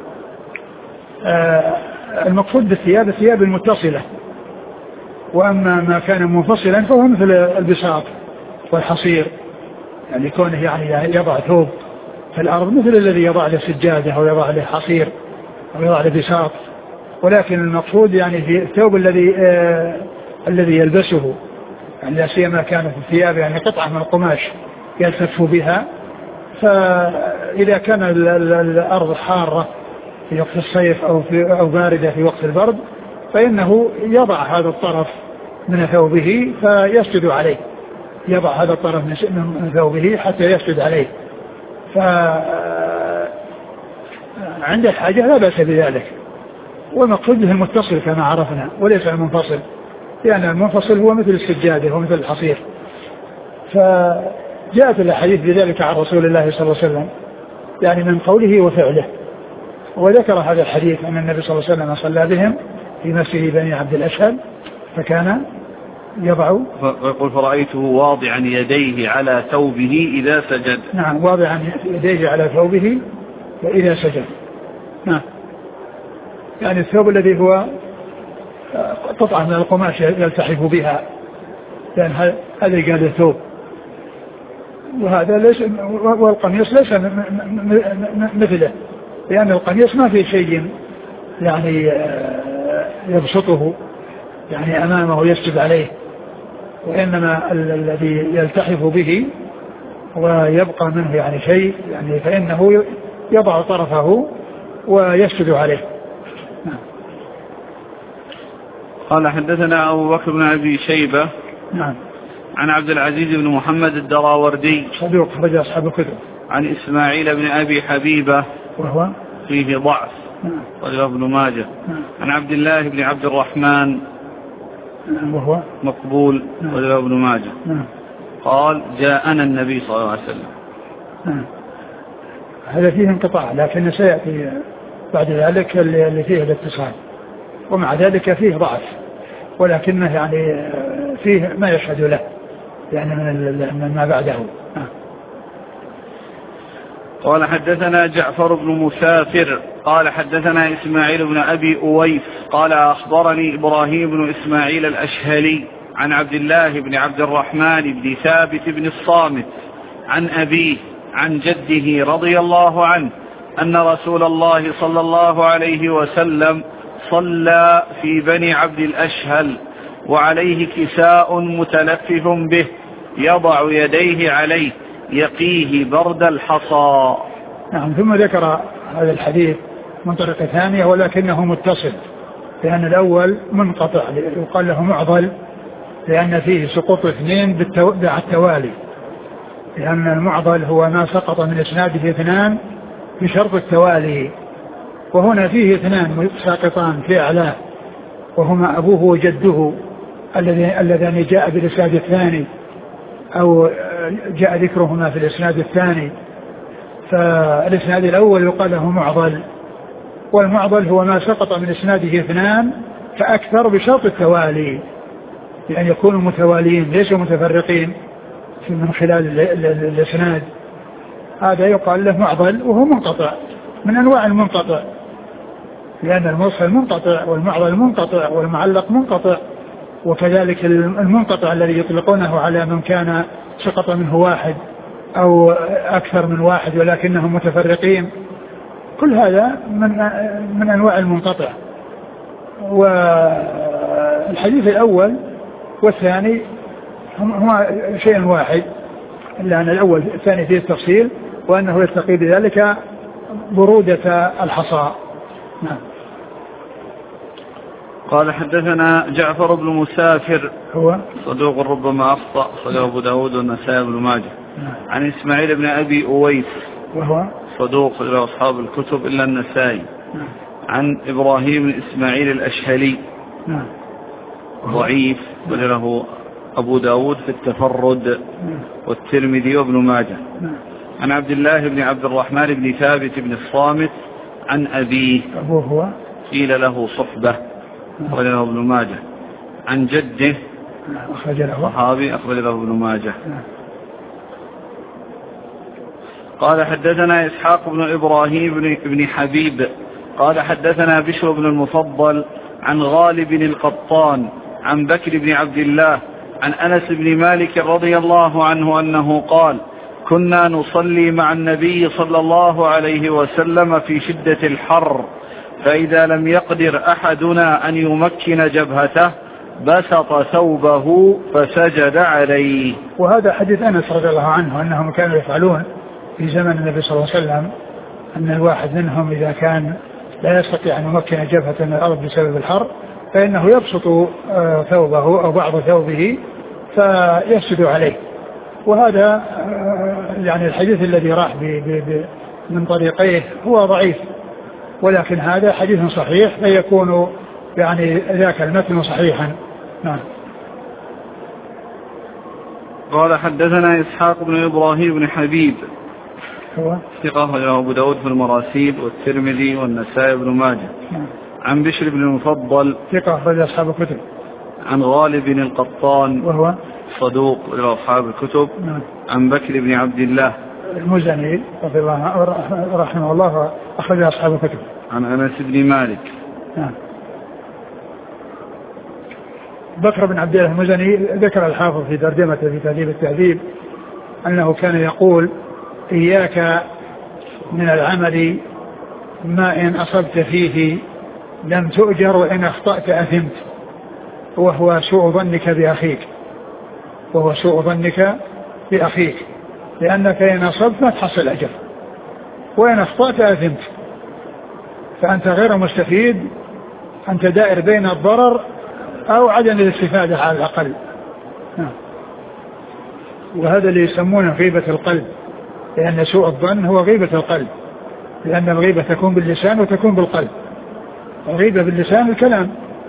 المقصود بالثياب الثياب المتصلة، وأما ما كان منفصلا فهو مثل البساط والحصير، يعني كونه يعني يضع ثوب في الأرض مثل الذي يضع له سجادة أو يضع له حصير أو يضع له بساط. ولكن المقصود يعني في الثوب الذي يلبسه، يعني لا سيما كانت الثياب يعني قطعة من القماش يلتف بها، فإذا كان الأرض حارة في وقت الصيف أو باردة في وقت البرد فإنه يضع هذا الطرف من ثوبه فيسجد عليه، يضع هذا الطرف من ثوبه حتى يسجد عليه. فعند الحاجة لا بأس بذلك. والمقصود به المتصل كما عرفنا وليس المنفصل، لأن المنفصل هو مثل السجادة هو مثل الحصير. فجاءت الأحاديث بذلك عن رسول الله صلى الله عليه وسلم يعني من قوله وفعله. وذكر هذا الحديث أن النبي صلى الله عليه وسلم صلى بهم في مسجد بني عبد الأشهل فكان يضع، ويقول: فرأيته واضعا يديه على ثوبه إذا سجد. نعم، واضعا يديه على ثوبه وإذا سجد. نعم، يعني الثوب الذي هو قطعة من القماش يلتحف بها، لأن هذا قال الثوب، وهذا ليس، والقميص ليس مثله، لأن القميص ما في شيء يعني يبسطه يعني أمامه يسجد عليه، وإنما الذي يلتحف به ويبقى منه يعني شيء يعني فإنه يضع طرفه ويسجد عليه. قال حدثنا أبو بكر بن أبي شيبة نعم عن عبد العزيز بن محمد الدراوردي صدوق أخرج أصحاب الكتب. عن إسماعيل بن أبي حبيبة وهو فيه ضعف وله ابن ماجه. عن عبد الله بن عبد الرحمن وهو مقبول وله ابن ماجه. قال: جاءنا النبي صلى الله عليه وسلم. هذا فيه انقطاع، لكن سيأتي بعد ذلك اللي فيه الاتصال، ومع ذلك فيه ضعف، ولكنه يعني فيه ما يشهد له يعني من ما بعده. قال حدثنا جعفر بن مسافر قال حدثنا إسماعيل بن أبي أويس قال أخبرني إبراهيم بن إسماعيل الأشهلي عن عبد الله بن عبد الرحمن بن ثابت بن الصامت عن أبيه عن جده رضي الله عنه أن رسول الله صلى الله عليه وسلم صلى في بني عبد الأشهل وعليه كساء متلفف به يضع يديه عليه يقيه برد الحصى. نعم. ثم ذكر هذا الحديث من طريقة ثانية ولكنه متصل، لأن الأول منقطع يقال له معضل لأن فيه سقوط اثنين بالتوالي، لأن المعضل هو ما سقط من إسناده اثنان بشرط التوالي، وهنا فيه اثنان ساقطان في أعلاه وهما أبوه وجده اللذان جاء بالإسناد الثاني أو جاء ذكرهما في الإسناد الثاني. فالإسناد الأول يقال له معضل، والمعضل هو ما سقط من إسناده اثنان فأكثر بشرط التوالي، لأن يكونوا متواليين ليسوا متفرقين من خلال الإسناد. هذا يقال له معضل وهو منقطع من أنواع المنقطع، لأن المرسل منقطع والمعضل منقطع والمعلق منقطع، وكذلك المنقطع الذي يطلقونه على من كان سقط منه واحد أو أكثر من واحد ولكنهم متفرقين، كل هذا من أنواع المنقطع. والحديث الأول والثاني هما شيء واحد، إلا أن الأول الثاني فيه التفصيل وأنه يستقي بذلك برودة الحصى. نعم. قال حدثنا جعفر بن مسافر هو صدوق ربما أخطأ صدوق أبو داود والنسائي بن ماجه. عن إسماعيل بن أبي أويس وهو صدوق إلى أصحاب الكتب إلا النسائي. عن إبراهيم بن إسماعيل الأشهلي ضعيف وله أبو داود في التفرد والترمذي وابن ماجه. عن عبد الله بن عبد الرحمن بن ثابت بن الصامت عن أبيه هو قيل له صحبة أخرج له ابن ماجه. عن جده صحابي أخرج له ابن ماجه. قال حدثنا إسحاق بن إبراهيم بن حبيب قال حدثنا بشر بن المفضل عن غالب القطان عن بكر بن عبد الله عن أنس بن مالك رضي الله عنه أنه قال كنا نصلي مع النبي صلى الله عليه وسلم في شدة الحر، فإذا لم يقدر أحدنا أن يمكن جبهته بسط ثوبه فسجد عليه. وهذا حديث أنس رضي الله عنه أنهم كانوا يفعلون في زمن النبي صلى الله عليه وسلم، أن الواحد منهم إذا كان لا يستطيع أن يمكن جبهة من الأرض بسبب الحر فإنه يبسط ثوبه أو بعض ثوبه فيسجد عليه. وهذا يعني الحديث الذي راح من طريقيه هو ضعيف، ولكن هذا حديث صحيح فيكون يعني ذاك المتن صحيحا. نعم. قال حدثنا إسحاق بن إبراهيم بن حبيب هو ثقة له أبو داود في المراسيل والترمذي والنسائي بن ماجه. عن بشر بن المفضل ثقة أخرج أصحاب الكتب. عن غالب القطان وهو صدوق له أصحاب الكتب. عن بكر بن عبد الله المزني رضي الله رحمه الله أخرج أصحاب الكتب. عن أنس بن مالك. بكر بن عبد الله المزني ذكر الحافظ في ترجمته في تهذيب التهذيب أنه كان يقول إياك من العمل ما إن أصبت فيه لم تؤجر وإن أخطأت أثمت، وهو سوء ظنك بأخيك لأنك إن أصبت ما تحصل أجر وإن أخطأت أثمت، فأنت غير مستفيد، أنت دائر بين الضرر أو عدم الاستفادة على الأقل. وهذا اللي يسمونه غيبة القلب، لأن سوء الظن هو غيبة القلب، لأن الغيبة تكون باللسان وتكون بالقلب. الغيبة باللسان الكلام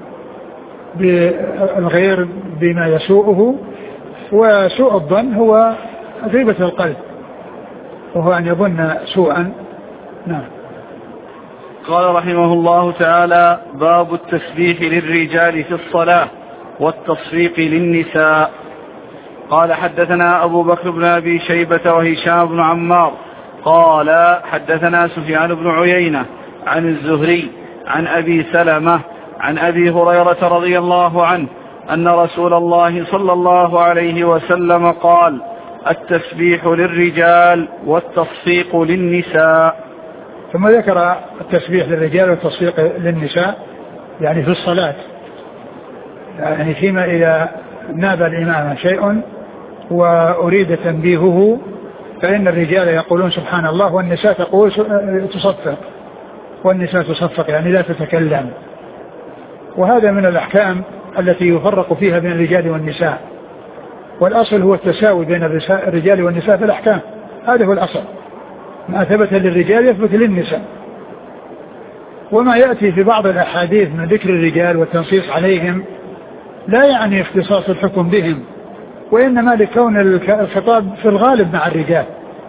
بالغير بما يسوءه، وسوء الظن هو غيبة القلب وهو أن يظن سوءا. نعم. قال رحمه الله تعالى باب التسبيح للرجال في الصلاة والتصفيق للنساء. قال حدثنا أبو بكر بن أبي شيبة وهشام بن عمار قال حدثنا سفيان بن عيينة عن الزهري عن أبي سلمة عن أبي هريرة رضي الله عنه أن رسول الله صلى الله عليه وسلم قال التسبيح للرجال والتصفيق للنساء. ثم ذكر التسبيح للرجال والتصفيق للنساء يعني في الصلاة، يعني فيما إذا ناب الإمام شيء وأريد تنبيهه فإن الرجال يقولون سبحان الله والنساء تقول تصفق، والنساء تصفق يعني لا تتكلم. وهذا من الأحكام التي يفرق فيها بين الرجال والنساء، والأصل هو التساوي بين الرجال والنساء في الأحكام، هذا هو الأصل، ما ثبت للرجال يثبت للنساء. وما يأتي في بعض الأحاديث من ذكر الرجال والتنصيص عليهم لا يعني اختصاص الحكم بهم، وإنما لكون الخطاب في الغالب مع الرجال،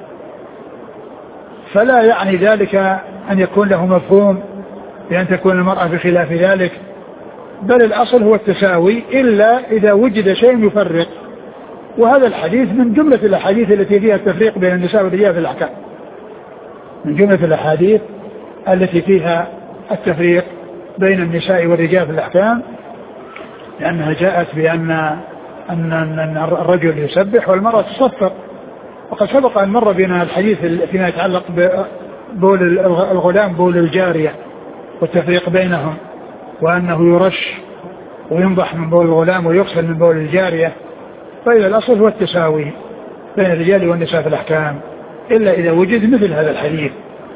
فلا يعني ذلك أن يكون له مفهوم بأن تكون المرأة بخلاف ذلك، بل الأصل هو التساوي إلا إذا وجد شيء يفرق. وهذا الحديث من جملة الأحاديث التي فيها التفريق بين النساء والرجال في الأحكام، من جملة الأحاديث التي فيها التفريق بين النساء والرجال في الأحكام، لأنها جاءت بأن الرجل يسبح والمرأة تصفق. وقد سبق أن مر بنا الحديث فيما يتعلق ببول الغلام بول الجارية والتفريق بينهم، وأنه يرش وينضح من بول الغلام ويغسل من بول الجارية. فإذا الأصل هو التساوي بين الرجال والنساء في الأحكام إلا إذا وجد مثل هذا الحديث.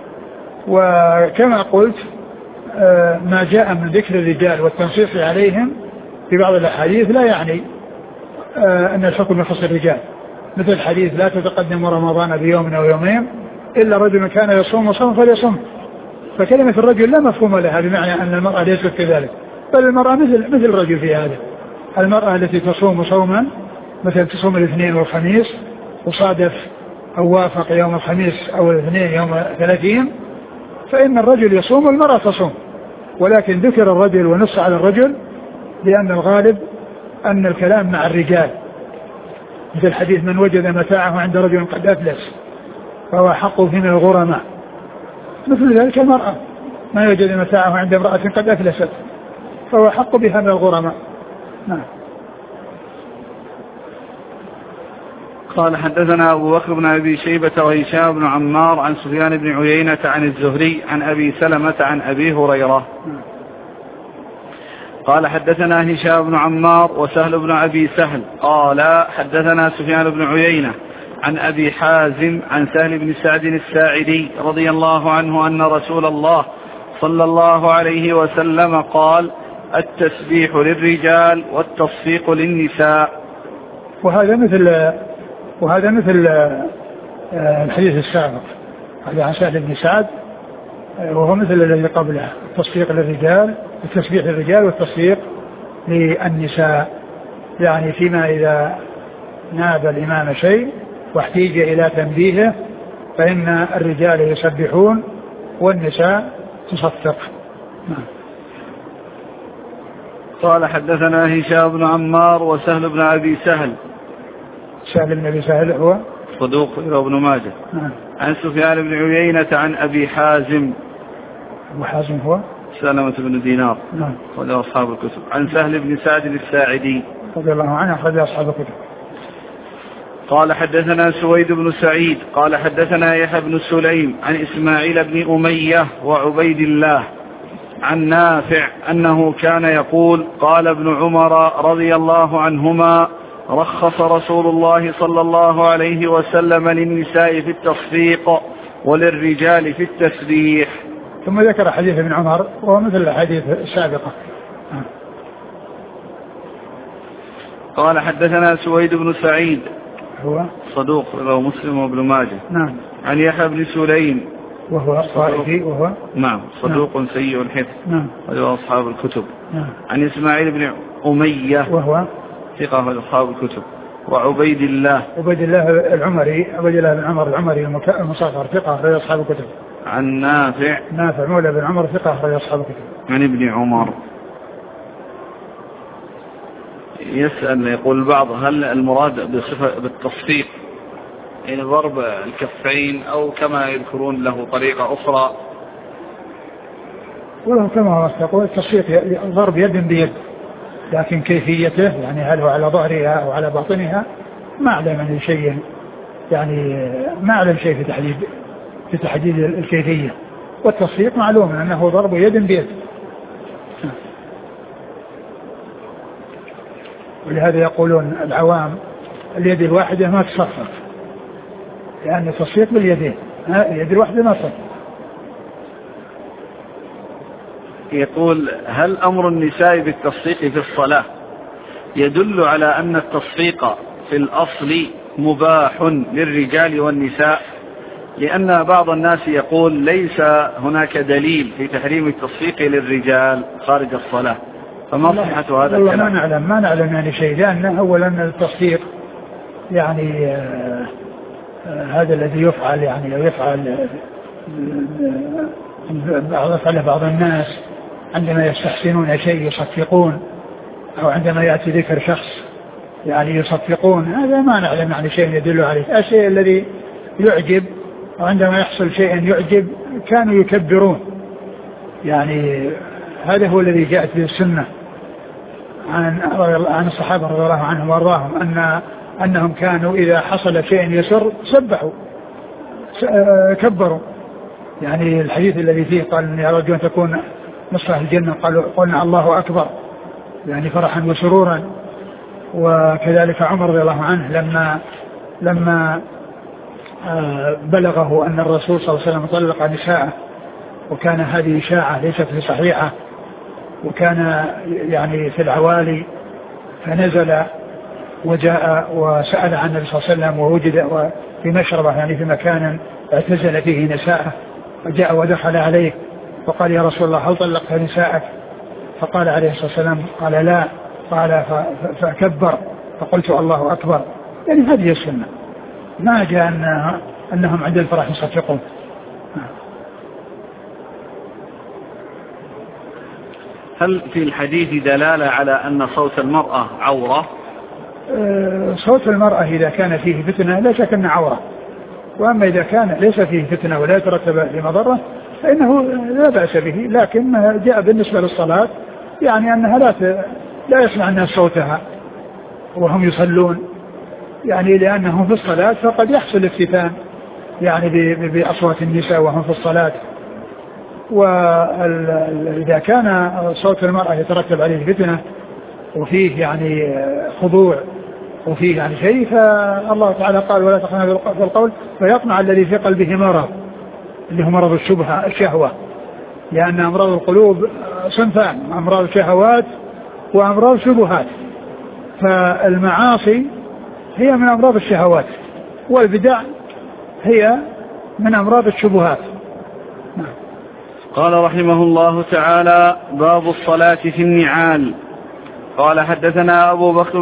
وكما قلت ما جاء من ذكر الرجال والتنصيص عليهم في بعض الأحاديث لا يعني أن الحكم يخص الرجال، مثل الحديث لا تتقدم رمضان بيوم أو يومين إلا رجل كان يصوم صوم فليصوم، فكلمة الرجل لا مفهوم لها بمعنى أن المرأة ليست كذلك، بل المرأة مثل الرجل في هذا. المرأة التي تصوم صوما مثل تصوم الاثنين والخميس وصادف أو وافق يوم الخميس أو الاثنين يوم 30 فإن الرجل يصوم والمرأة تصوم، ولكن ذكر الرجل ونص على الرجل لأن الغالب أن الكلام مع الرجال، مثل حديث من وجد متاعه عند رجل قد أفلس فهو حق فيه من الغرماء، مثل ذلك المرأة ما وجد متاعه عند امرأة قد أفلست فهو حق بها من الغرماء. نعم. قال حدثنا أبو بكر بن أبي شيبة وهشام بن عمار عن سفيان بن عيينة عن الزهري عن أبي سلمة عن أبي هريرة قال حدثنا هشام بن عمار وسهل بن أبي سهل قال حدثنا سفيان بن عيينة عن أبي حازم عن سهل بن سعد الساعدي رضي الله عنه أن رسول الله صلى الله عليه وسلم قال التسبيح للرجال والتصفيق للنساء. وهذا مثل الحديث السابق، هذا عن سهل بن سعد وهو مثل الذي قبله، التصفيق للرجال التسبيح للرجال والتصفيق للنساء، يعني فيما إذا ناب الإمام شيء واحتيج إلى تنبيهه فإن الرجال يسبحون والنساء تصفق. قال حدثنا هشام بن عمار وسهل بن أبي سهل. سهل بن أبي سهل هو صدوق ابن ماجه. عن سفيان بن عيينة عن أبي حازم. أبو حازم هو سلمة بن دينار أخرج أصحاب الكتب. عن سهل بن سعد الساعدي رضي الله عنه أخرج أصحاب الكتب. قال حدثنا سويد بن سعيد قال حدثنا يحيى بن سليم عن إسماعيل بن أمية وعبيد الله عن نافع أنه كان يقول قال ابن عمر رضي الله عنهما رخص رسول الله صلى الله عليه وسلم للنساء في التصفيق وللرجال في التسبيح. ثم ذكر حديث ابن عمر وهو مثل الحديث السابقة. قال حدثنا سويد بن سعيد هو صدوق رواه مسلم وابن ماجه. نعم. عن يحيى بن سليم وهو طائفي وهو نعم صدوق سيء الحفظ. نعم. وهو أصحاب الكتب. نعم. عن إسماعيل بن أمية وهو ثقة أصحاب الكتب. وعبيد الله العمري عبيد الله بن عمر العمري المصغر ثقة في أصحاب الكتب. عن نافع مولى بن عمر ثقة في أصحاب الكتب. عن ابن عمر. يسأل يقول البعض هل المراد بصفة بالتصفيق يعني ضرب الكفين أو كما يذكرون له طريقة أخرى؟ وله كما هو يقول التصفيق ضرب يد بيد، لكن كيفيته يعني هل هو على ظهرها أو على باطنها ما أعلم من شيء، يعني ما أعلم شيء في تحديد الكيفية، والتصفيق معلوم أنه ضرب يد بيد. ولهذا يقولون العوام اليد الواحدة ما تصفق، لأن التصفيق باليدين، اليد الواحدة ما تصفق. يقول: هل أمر النساء بالتصفيق في الصلاة يدل على أن التصفيق في الأصل مباح للرجال والنساء؟ لأن بعض الناس يقول ليس هناك دليل في تحريم التصفيق للرجال خارج الصلاة، فما صحة هذا الكلام؟ ما نعلم يعني شيء، لأن أولا التصفيق يعني هذا الذي يفعل يعني يفعل بعض الناس عندما يستحسنون شيء يصفقون، أو عندما يأتي ذكر شخص يعني يصفقون، هذا ما نعلم يعني شيء يدل عليه. الشيء الذي يعجب، وعندما يحصل شيء يعجب كانوا يكبرون، يعني هذا هو الذي جاءت به السنة عن الصحابة رضي الله عنهم وارضاهم، أنهم كانوا إذا حصل شيء يسر سبحوا كبروا. يعني الحديث الذي فيه قال: يا رجل أن تكون نصف الجنة، قلنا الله أكبر، يعني فرحا وسرورا. وكذلك عمر رضي الله عنه لما بلغه أن الرسول صلى الله عليه وسلم طلق نساءه، وكان هذه إشاعة ليست صحيحة، وكان يعني في العوالي، فنزل وجاء وسأل عن النبي صلى الله عليه وسلم، ووجد في مشربة يعني في مكان اعتزل فيه نساءه، وجاء ودخل عليه فقال: يا رسول الله هل طلقت نساءك؟ فقال عليه الصلاة والسلام: قال لا. قال فكبر، فقلت الله أكبر. يعني هذه السنة، ما جاء أنهم عند الفرح يصفقون. هل في الحديث دلالة على أن صوت المرأة عورة؟ صوت المرأة إذا كان فيه فتنة لا شك أنه عورة، وأما إذا كان ليس فيه فتنة ولا يترتب عليه مضرة فإنه لا بأس به. لكن جاء بالنسبة للصلاة يعني أنها لا يسمع الناس صوتها وهم يصلون، يعني لأنهم في الصلاة فقد يحصل افتتان يعني بأصوات النساء وهم في الصلاة. وإذا كان صوت المرأة يترتب عليه فتنة وفيه يعني خضوع وفيه يعني شيء، فالله تعالى قال: ولا تخنوا في القول فيطمع الذي في قلبه مرض، اللي هو مرض الشهوة. لأن أمراض القلوب صنفان: أمراض الشهوات وأمراض شبهات. فالمعاصي هي من أمراض الشهوات، والبدع هي من أمراض الشبهات. قال رحمه الله تعالى: باب الصلاة في النعال. قال حدثنا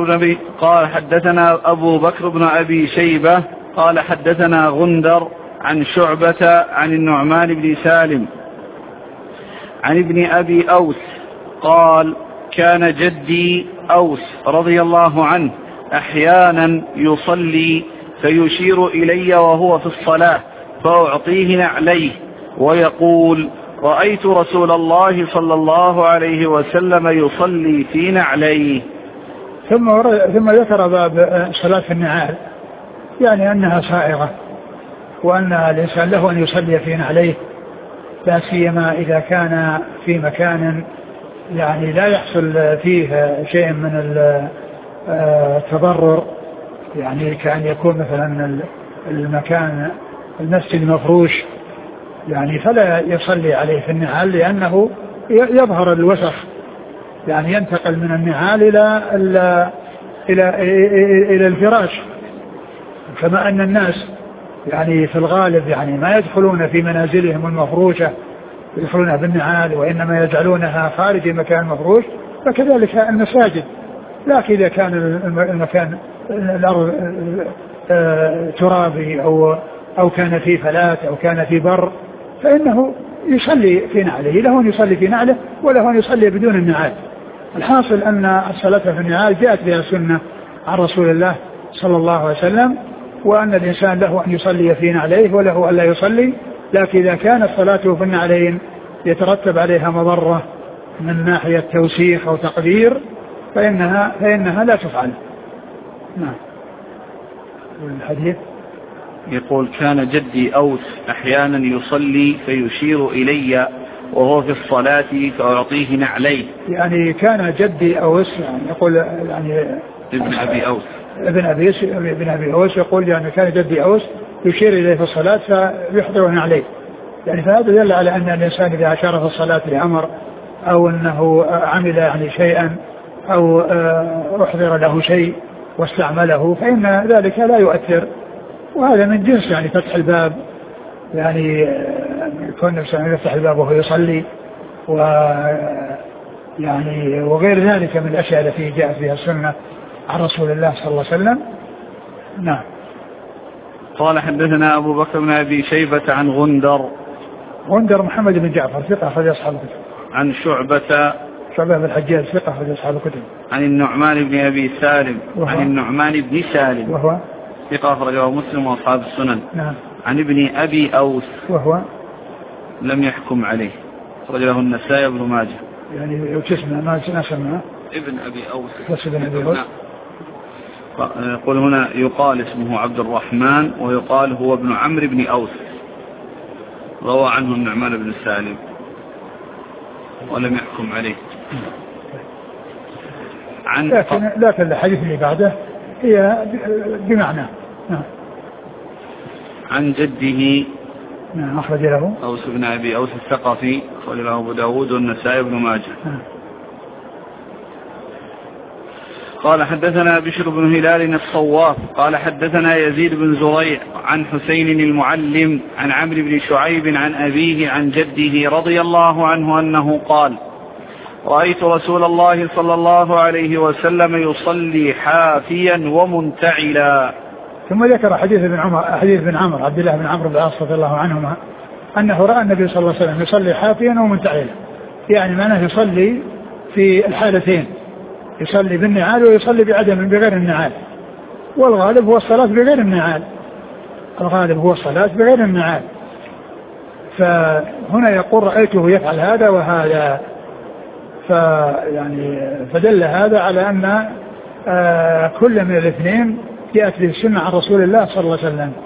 أبو بكر بن أبي شيبة قال حدثنا غندر عن شعبة عن النعمان بن سالم عن ابن أبي أوس قال: كان جدي أوس رضي الله عنه أحيانا يصلي فيشير إلي وهو في الصلاة فأعطيه نعليه ويقول: رأيت رسول الله صلى الله عليه وسلم يصلي في نعليه. ثم ذكر باب صلاة النعال، يعني أنها سائغة، وأن الإنسان له أن يصلي في نعليه، لا سيما إذا كان في مكان يعني لا يحصل فيه شيء من التضرر، يعني كأن يكون مثلا المكان المسجد مفروش، يعني فلا يصلي عليه في النعال، لأنه يظهر الوسخ، يعني ينتقل من النعال إلى الفراش. كما أن الناس يعني في الغالب يعني ما يدخلون في منازلهم المفروشة يدخلونها بالنعال، وإنما يجعلونها خارج المكان المفروش، فكذلك المساجد. لكن إذا كان المكان الأرض ترابي أو كان في فلات أو كان في بر، فإنه يصلي في نعله، له أن يصلي في نعله وله أن يصلي بدون النعال. الحاصل أن الصلاة في النعال جاءت بها سنة عن رسول الله صلى الله عليه وسلم، وأن الإنسان له أن يصلي في نعليه وله أن لا يصلي. لكن إذا كانت صلاته في النعلين يترتب عليها مضرة من ناحية توسيخ أو تقدير فإنها لا تفعل. نعم. الحديث يقول كان جدي أوس أحيانا يصلي فيشير إلي وهو في الصلاة فأعطيه نعليه. يعني كان جدي أوس يعني يقول يعني ابن أبي أوس ابن أبي أوس يقول يعني كان جدي أوس يشير إليه في الصلاة فيحضره نعليه. يعني فهذا يدل على أن الإنسان إذا أشار في الصلاة لأمر أو أنه عمل يعني شيئا أو أحضر له شيء واستعمله فإن ذلك لا يؤثر. وهذا من جنس يعني فتح الباب، يعني كون الإنسان يفتح الباب وهو يصلي يعني وغير ذلك من الأشياء التي جاءت بها السنة عن رسول الله صلى الله عليه وسلم. نعم. قال حدثنا أبو بكر بن أبي شيبة عن غندر محمد بن جعفر ثقة أخرج أصحاب الكتب. عن شعبة بن الحجاج ثقة أخرج أصحاب الكتب. عن النعمان بن أبي سالم عن النعمان بن سالم وهو ثقة أخرجه مسلم وأصحاب السنن. نعم. عن ابن أبي أوس وهو لم يحكم عليه أخرجه النسائي بن ماجه. يعني وكسمه ما نسمه ابن أبي أوس بس ابن أبي أوس. يقول هنا يقال اسمه عبد الرحمن ويقال هو ابن عمرو بن أوس، روى عنه النعمان بن سالم ولم يحكم عليه. لكن الحديث اللي بعده هي بمعنى. عن جده أخرج له أوس بن أبي أوس الثقفي أخرج له أبو داود والنسائي بن ماجه. قال حدثنا بشر بن هلال الصواف قال حدثنا يزيد بن زريع عن حسين المعلم عن عمرو بن شعيب عن أبيه عن جده رضي الله عنه أنه قال رأيت رسول الله صلى الله عليه وسلم يصلي حافيا ومنتعلا. ثم ذكر حديث بن عمرو عبد الله بن عمرو بن العاص رضي الله عنهما أنه رأى النبي صلى الله عليه وسلم يصلي حافيا ومنتعلا، يعني معناه يصلي في الحالتين، يصلي بالنعال ويصلي بعدم بغير النعال، والغالب هو الصلاة بغير النعال، فهنا يقول رأيته يفعل هذا وهذا، فدل هذا على أن كل من الاثنين يأتي السنة عن رسول الله صلى الله عليه وسلم.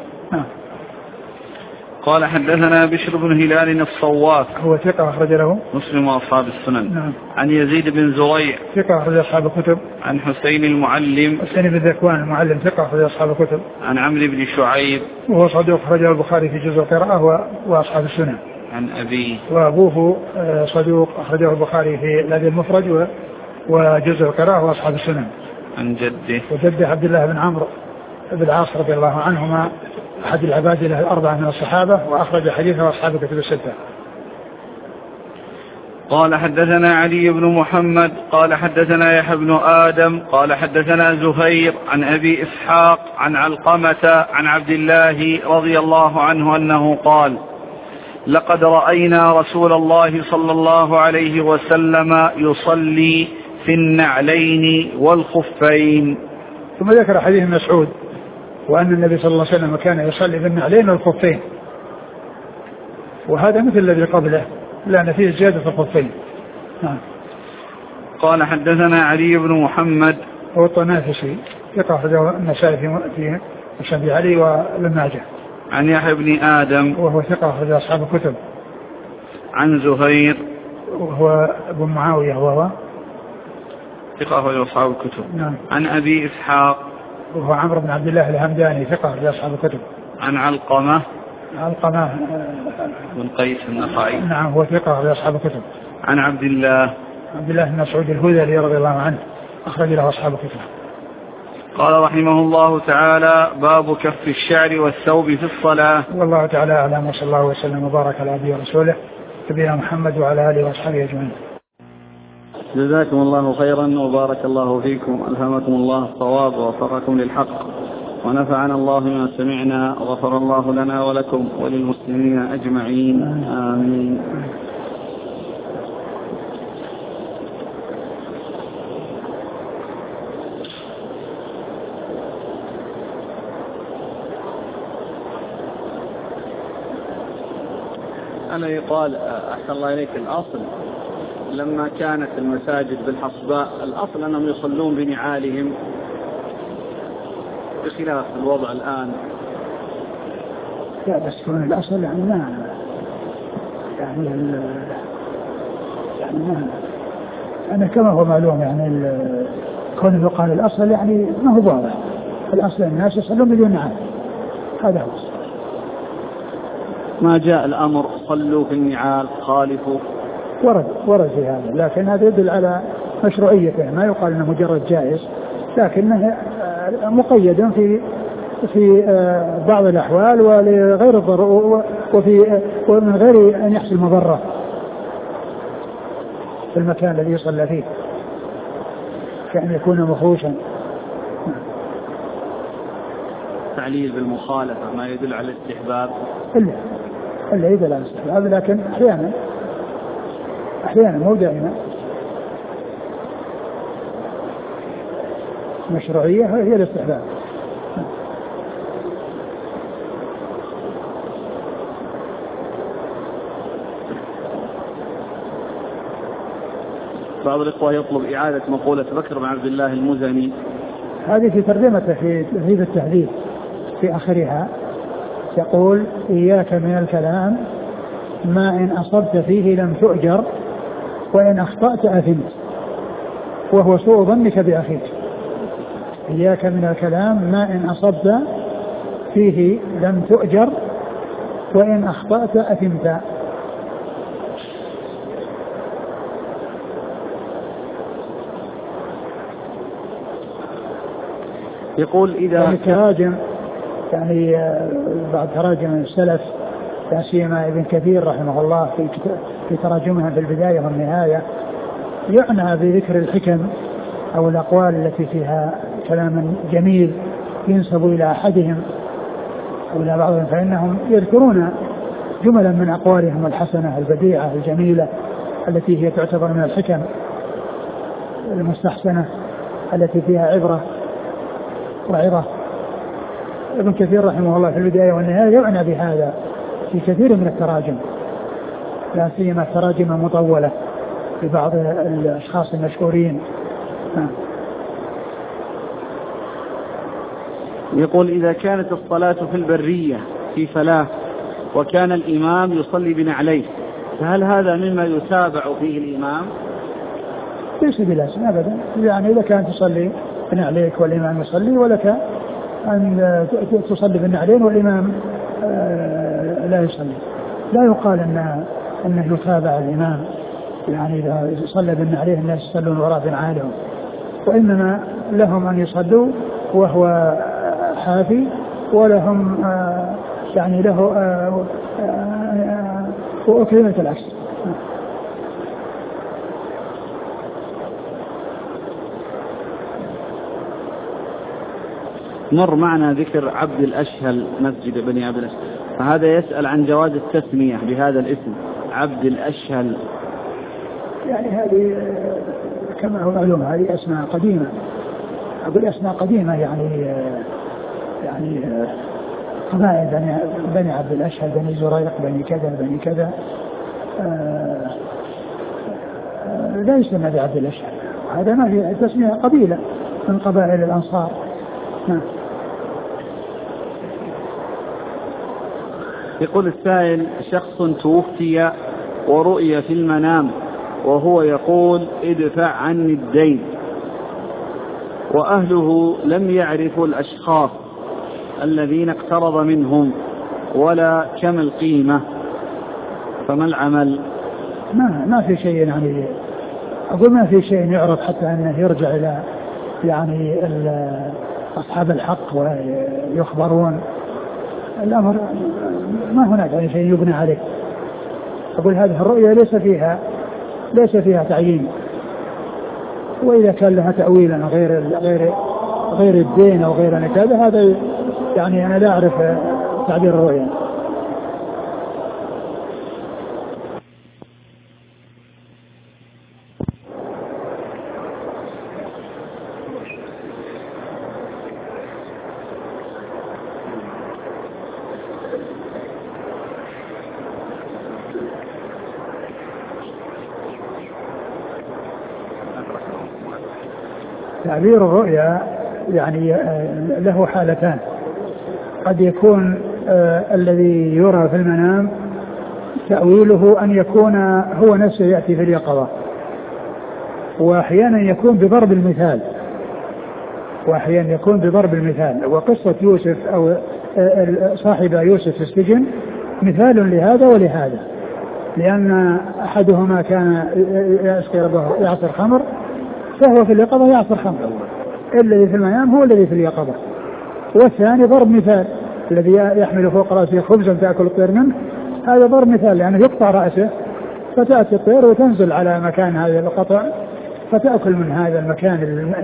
قال حدثنا بشر بن هلال الصواف هو ثقة أخرج له مسلم وأصحاب السنن. نعم. عن يزيد بن زريع ثقة أخرج أصحاب الكتب. عن حسين المعلم بن ذكوان المعلم ثقة أخرج أصحاب الكتب. عن عمرو بن شعيب وهو صدوق أخرجه البخاري في جزء القراءة وأصحاب السنن. عن أبيه وأبوه صدوق أخرجه البخاري في الأدب المفرد وجزء القراءة وأصحاب السنن. عن جده وجده عبد الله بن عمرو بن العاص رضي الله عنهما أحد العباد له الأربعة من الصحابة وأخرج حديثه أصحاب الكتب الستة. قال حدثنا علي بن محمد قال حدثنا يحيى بن آدم قال حدثنا زهير عن أبي إسحاق عن علقمة عن عبد الله رضي الله عنه أنه قال لقد رأينا رسول الله صلى الله عليه وسلم يصلي في النعلين والخفين. ثم ذكر حديث مسعود وأن النبي صلى الله عليه وسلم كان يصلي بالنعلين والخفين، وهذا مثل الذي قبله لأن فيه زيادة في الخفين. قال حدثنا علي بن محمد هو الطنافسي ثقة أخرجه النسائي في مسند علي وابن ماجه. عن يحيى بن آدم وهو ثقة أخرج أصحاب الكتب. عن زهير وهو ابن معاوية وهو ثقة أخرج أصحاب الكتب. نعم. عن أبي إسحاق وهو عمرو بن عبد الله الهمداني ثقة أخرج أصحاب الكتب. عن علقمة بن قيس النخعي. نعم هو ثقة أخرج أصحاب الكتب. عن عبد الله بن مسعود الهذلي رضي الله عنه أخرج له أصحاب الكتب. قال رحمه الله تعالى باب كف الشعر والثوب في الصلاة. والله تعالى أعلم وصلى الله وسلم وبارك على عبده ورسوله نبينا محمد وعلى آله وأصحابه أجمعين. جزاكم الله خيرا وبارك الله فيكم، ألهمكم الله الصواب ووفقكم للحق، ونفعنا الله ما سمعنا، وغفر الله لنا ولكم وللمسلمين أجمعين، آمين. أنا يقال أحسن الله إليك الأصل لما كانت المساجد بالحصباء الأصل أنهم يصلون بنعالهم، بخلاف الوضع الآن لا بس كون الأصل يعني ما يعني يعني ما أنا كما هو معلوم يعني كونه يقال الأصل يعني ما هو واضح. الأصل الناس يصلون بدون نعال، هذا هو. ما جاء الأمر صلوا في النعال خالفوا، ورد في هذا، لكن هذا يدل على مشروعيته، ما يقال انه مجرد جائز، لكنه مقيد في بعض الأحوال ولغير الضرورة ومن غير أن يحصل مضرة في المكان الذي يصلى فيه، كأن يكون مخروشا. تعليل بالمخالفة ما يدل على الاستحباب، إلا يدل على الاستحباب، لكن أحيانا مو دائما. مشروعية هي الاستحباب. بعض الإخوة يطلب إعادة مقولة بكر بن عبد الله المزني، هذه في ترجمته في تهذيب التهذيب في آخرها يقول: إياك من الكلام ما إن أصبت فيه لم تؤجر وإن أخطأت أثمت، وهو سوء ظنك بأخيك. إياك من الكلام ما إن أصبت فيه لم تؤجر وإن أخطأت أثمت. يقول إذا تراجم يعني بعض تراجم السلف لا سيما ابن كثير رحمه الله في تراجمها في البداية والنهاية يعنى بذكر الحكم أو الأقوال التي فيها كلام جميل ينسب إلى أحدهم أو إلى بعضهم، فإنهم يذكرون جملا من أقوالهم الحسنة البديعة الجميلة التي هي تعتبر من الحكم المستحسنة التي فيها عبرة وعظة. ابن كثير رحمه الله في البداية والنهاية يعنى بهذا في كثير من التراجم، لا سيما التراجم المطولة لبعض الأشخاص المشهورين. يقول: إذا كانت الصلاة في البرية في فلاة وكان الإمام يصلي بنعليه، فهل هذا مما يتابع فيه الإمام؟ ليس بلازم أبدا، يعني إذا كانت تصلي بنعليك والإمام يصلي، ولك أن تصلي بالنعلين والإمام لا يصلي. لا يقال أنه يتابع الإمام، يعني إذا صلى بالنعلين الناس يصلون وراء بنعالهم، وإنما لهم أن يصلوا وهو حافي، ولهم يعني له وكلمة العكس. مر معنا ذكر عبد الأشهل مسجد بني عبد الأشهل، فهذا يسأل عن جواز التسمية بهذا الاسم عبد الأشهل. يعني هذه كما هو معلوم هذه أسماء قديمة، أقول أسماء قديمة يعني قبائل بني عبد الأشهل، بني زريق، بني كذا بني كذا، لا يسمى بعبد الأشهل، هذا ما هي تسمية قبيلة من قبائل الأنصار. يقول السائل: شخص توفي ورؤي في المنام وهو يقول: ادفع عني الدين، وأهله لم يعرفوا الأشخاص الذين اقترض منهم ولا كم القيمة، فما العمل؟ ما في شيء، يعني أقول ما في شيء يعرف حتى أنه يرجع إلى يعني أصحاب الحق ويخبرون. الأمر ما هناك يعني شيء يبنى عليه. أقول هذه الرؤية ليس فيها تعيين، وإذا كان لها تأويلا غير الدين أو غير كذا، هذا يعني أنا لا أعرف تعبير الرؤية. تعبير الرؤيا يعني له حالتان، قد يكون الذي يرى في المنام تأويله أن يكون هو نفسه يأتي في اليقظة، وأحيانا يكون بضرب المثال، وقصة يوسف أو صاحب يوسف في السجن مثال لهذا ولهذا، لأن أحدهما كان يسقي ربه يعصر خمر، فهو في اليقظة يعصر خمر، الذي في المنام هو الذي في اليقظة. والثاني ضرب مثال، الذي يحمل فوق رأسه خبزا تأكل الطير منه، هذا ضرب مثال، لأنه يقطع رأسه فتأتي الطير وتنزل على مكان هذا القطع فتأكل من هذا المكان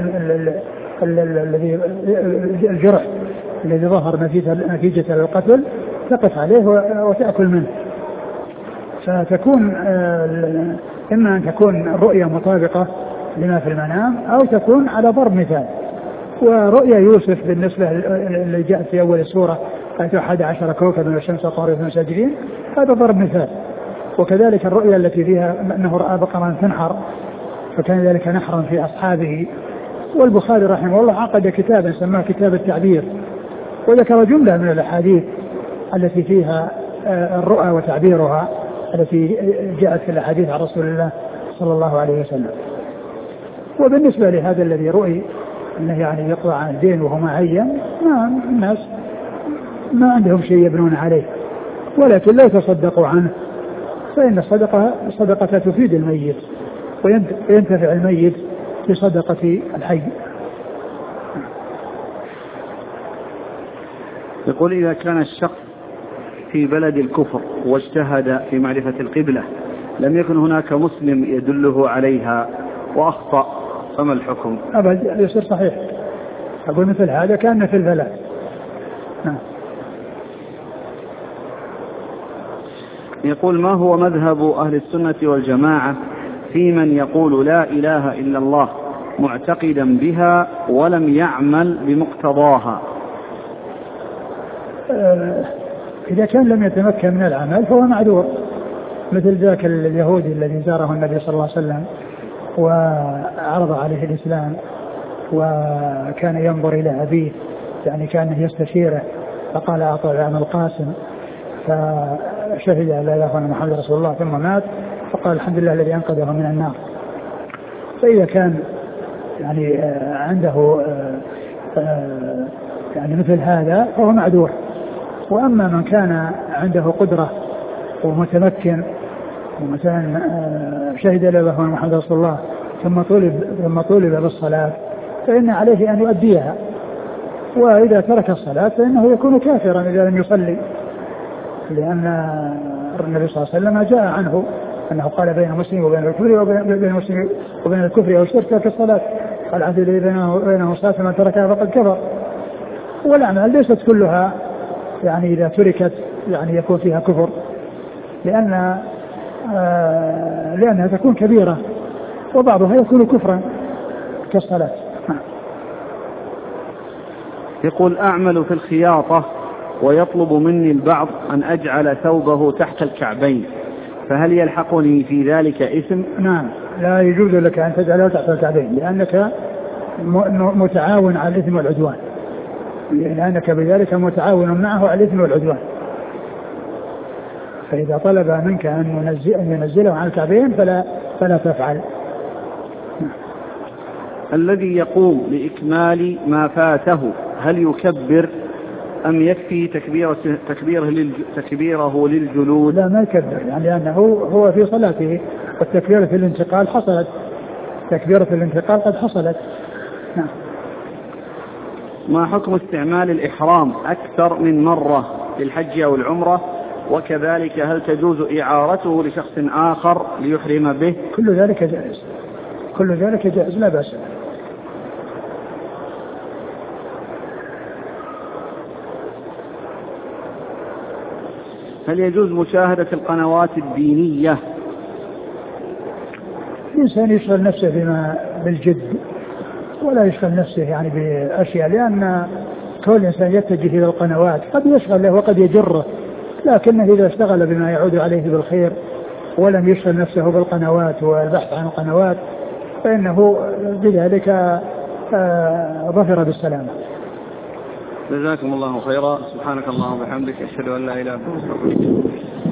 الذي الجرح الذي ظهر نتيجة القتل، تقف عليه وتأكل منه. فتكون إما أن تكون الرؤية مطابقة لما في المنام أو تكون على ضرب مثال. ورؤيا يوسف بالنسبة اللي جاءت في أول السورة 11 كوكبا والشمس طارئة ساجدين، هذا ضرب مثال. وكذلك الرؤيا التي فيها أنه رأى بقرا تنحر فكان ذلك نحرا في أصحابه. والبخاري رحمه الله عقد كتابا سماه كتاب التعبير، وذكر جملة من الأحاديث التي فيها الرؤى وتعبيرها التي جاءت في الأحاديث عن رسول الله صلى الله عليه وسلم. وبالنسبة لهذا الذي رؤي أنه يعني يقضى عن الدين وهو معين، الناس ما عندهم شيء يبنون عليه، ولكن لا يتصدقوا عنه، فإن الصدقة تفيد الميت وينتفع الميت بصدقة الحي. يقول إذا كان الشخص في بلد الكفر واجتهد في معرفة القبلة لم يكن هناك مسلم يدله عليها وأخطأ، فما الحكم؟ أبدا يصير صحيح. أقول مثل هذا كان في البلد. يقول ما هو مذهب أهل السنة والجماعة في من يقول لا إله إلا الله معتقدا بها ولم يعمل بمقتضاها؟ إذا كان لم يتمكن من العمل فهو معذور، مثل ذاك اليهودي الذي زاره النبي صلى الله عليه وسلم وعرض عليه الإسلام وكان ينظر إلى أبيه، يعني كان يستشيره، فقال أعطى عن القاسم، فشهد لا إله إلا محمد رسول الله ثم مات، فقال الحمد لله الذي أنقذه من النار. فإذا كان يعني عنده يعني مثل هذا فهو معذور. وأما من كان عنده قدرة ومتمكن ومثلا شهد لا إله إلا محمد رسول الله ثم طولب بالصلاة فإن عليه أن يؤديها، وإذا ترك الصلاة فإنه يكون كافرا إذا لم يصلي، لأن النبي صلى الله عليه وسلم جاء عنه أنه قال بين المسلم وبين الكفر أو الشرك ترك الصلاة، قال العهد الذي بينه الصلاة فمن تركها فقد كفر. والأعمال ليست كلها يعني إذا تركت يعني يكون فيها كفر، لأنها تكون كبيرة، وبعضها يكون كفرا كالصلاة. يقول أعمل في الخياطة ويطلب مني البعض أن أجعل ثوبه تحت الكعبين، فهل يلحقني في ذلك إثم؟ نعم، لا يجوز لك أن تجعله تحت الكعبين، لأنك متعاون على الإثم والعدوان، لأنك بذلك متعاون معه على الإثم والعدوان. فإذا طلب منك أن ينزله عن الكعبين فلا تفعل. الذي يقوم لإكمال ما فاته هل يكبر أم يكفي تكبيره للجلوس؟ لا، ما يكبر، يعني لأنه هو في صلاته، والتكبيرة الانتقال حصلت، تكبيرة الانتقال قد حصلت. نعم. ما حكم استعمال الإحرام أكثر من مرة للحج أو العمرة؟ وكذلك هل تجوز إعارته لشخص آخر ليحرم به؟ كل ذلك جائز، كل ذلك جائز لا بأس. هل يجوز مشاهدة القنوات الدينية؟ الإنسان يشغل نفسه بالجد ولا يشغل نفسه يعني بأشياء، لأن كل إنسان يتجه إلى القنوات قد يشغل له وقد يجره، لكنه إذا اشتغل بما يعود عليه بالخير ولم يشغل نفسه بالقنوات والبحث عن القنوات فإنه بذلك ظفر بالسلامة. جزاكم الله خيرا. سبحانك اللهم وبحمدك، أشهد أن لا إله إلا أنت.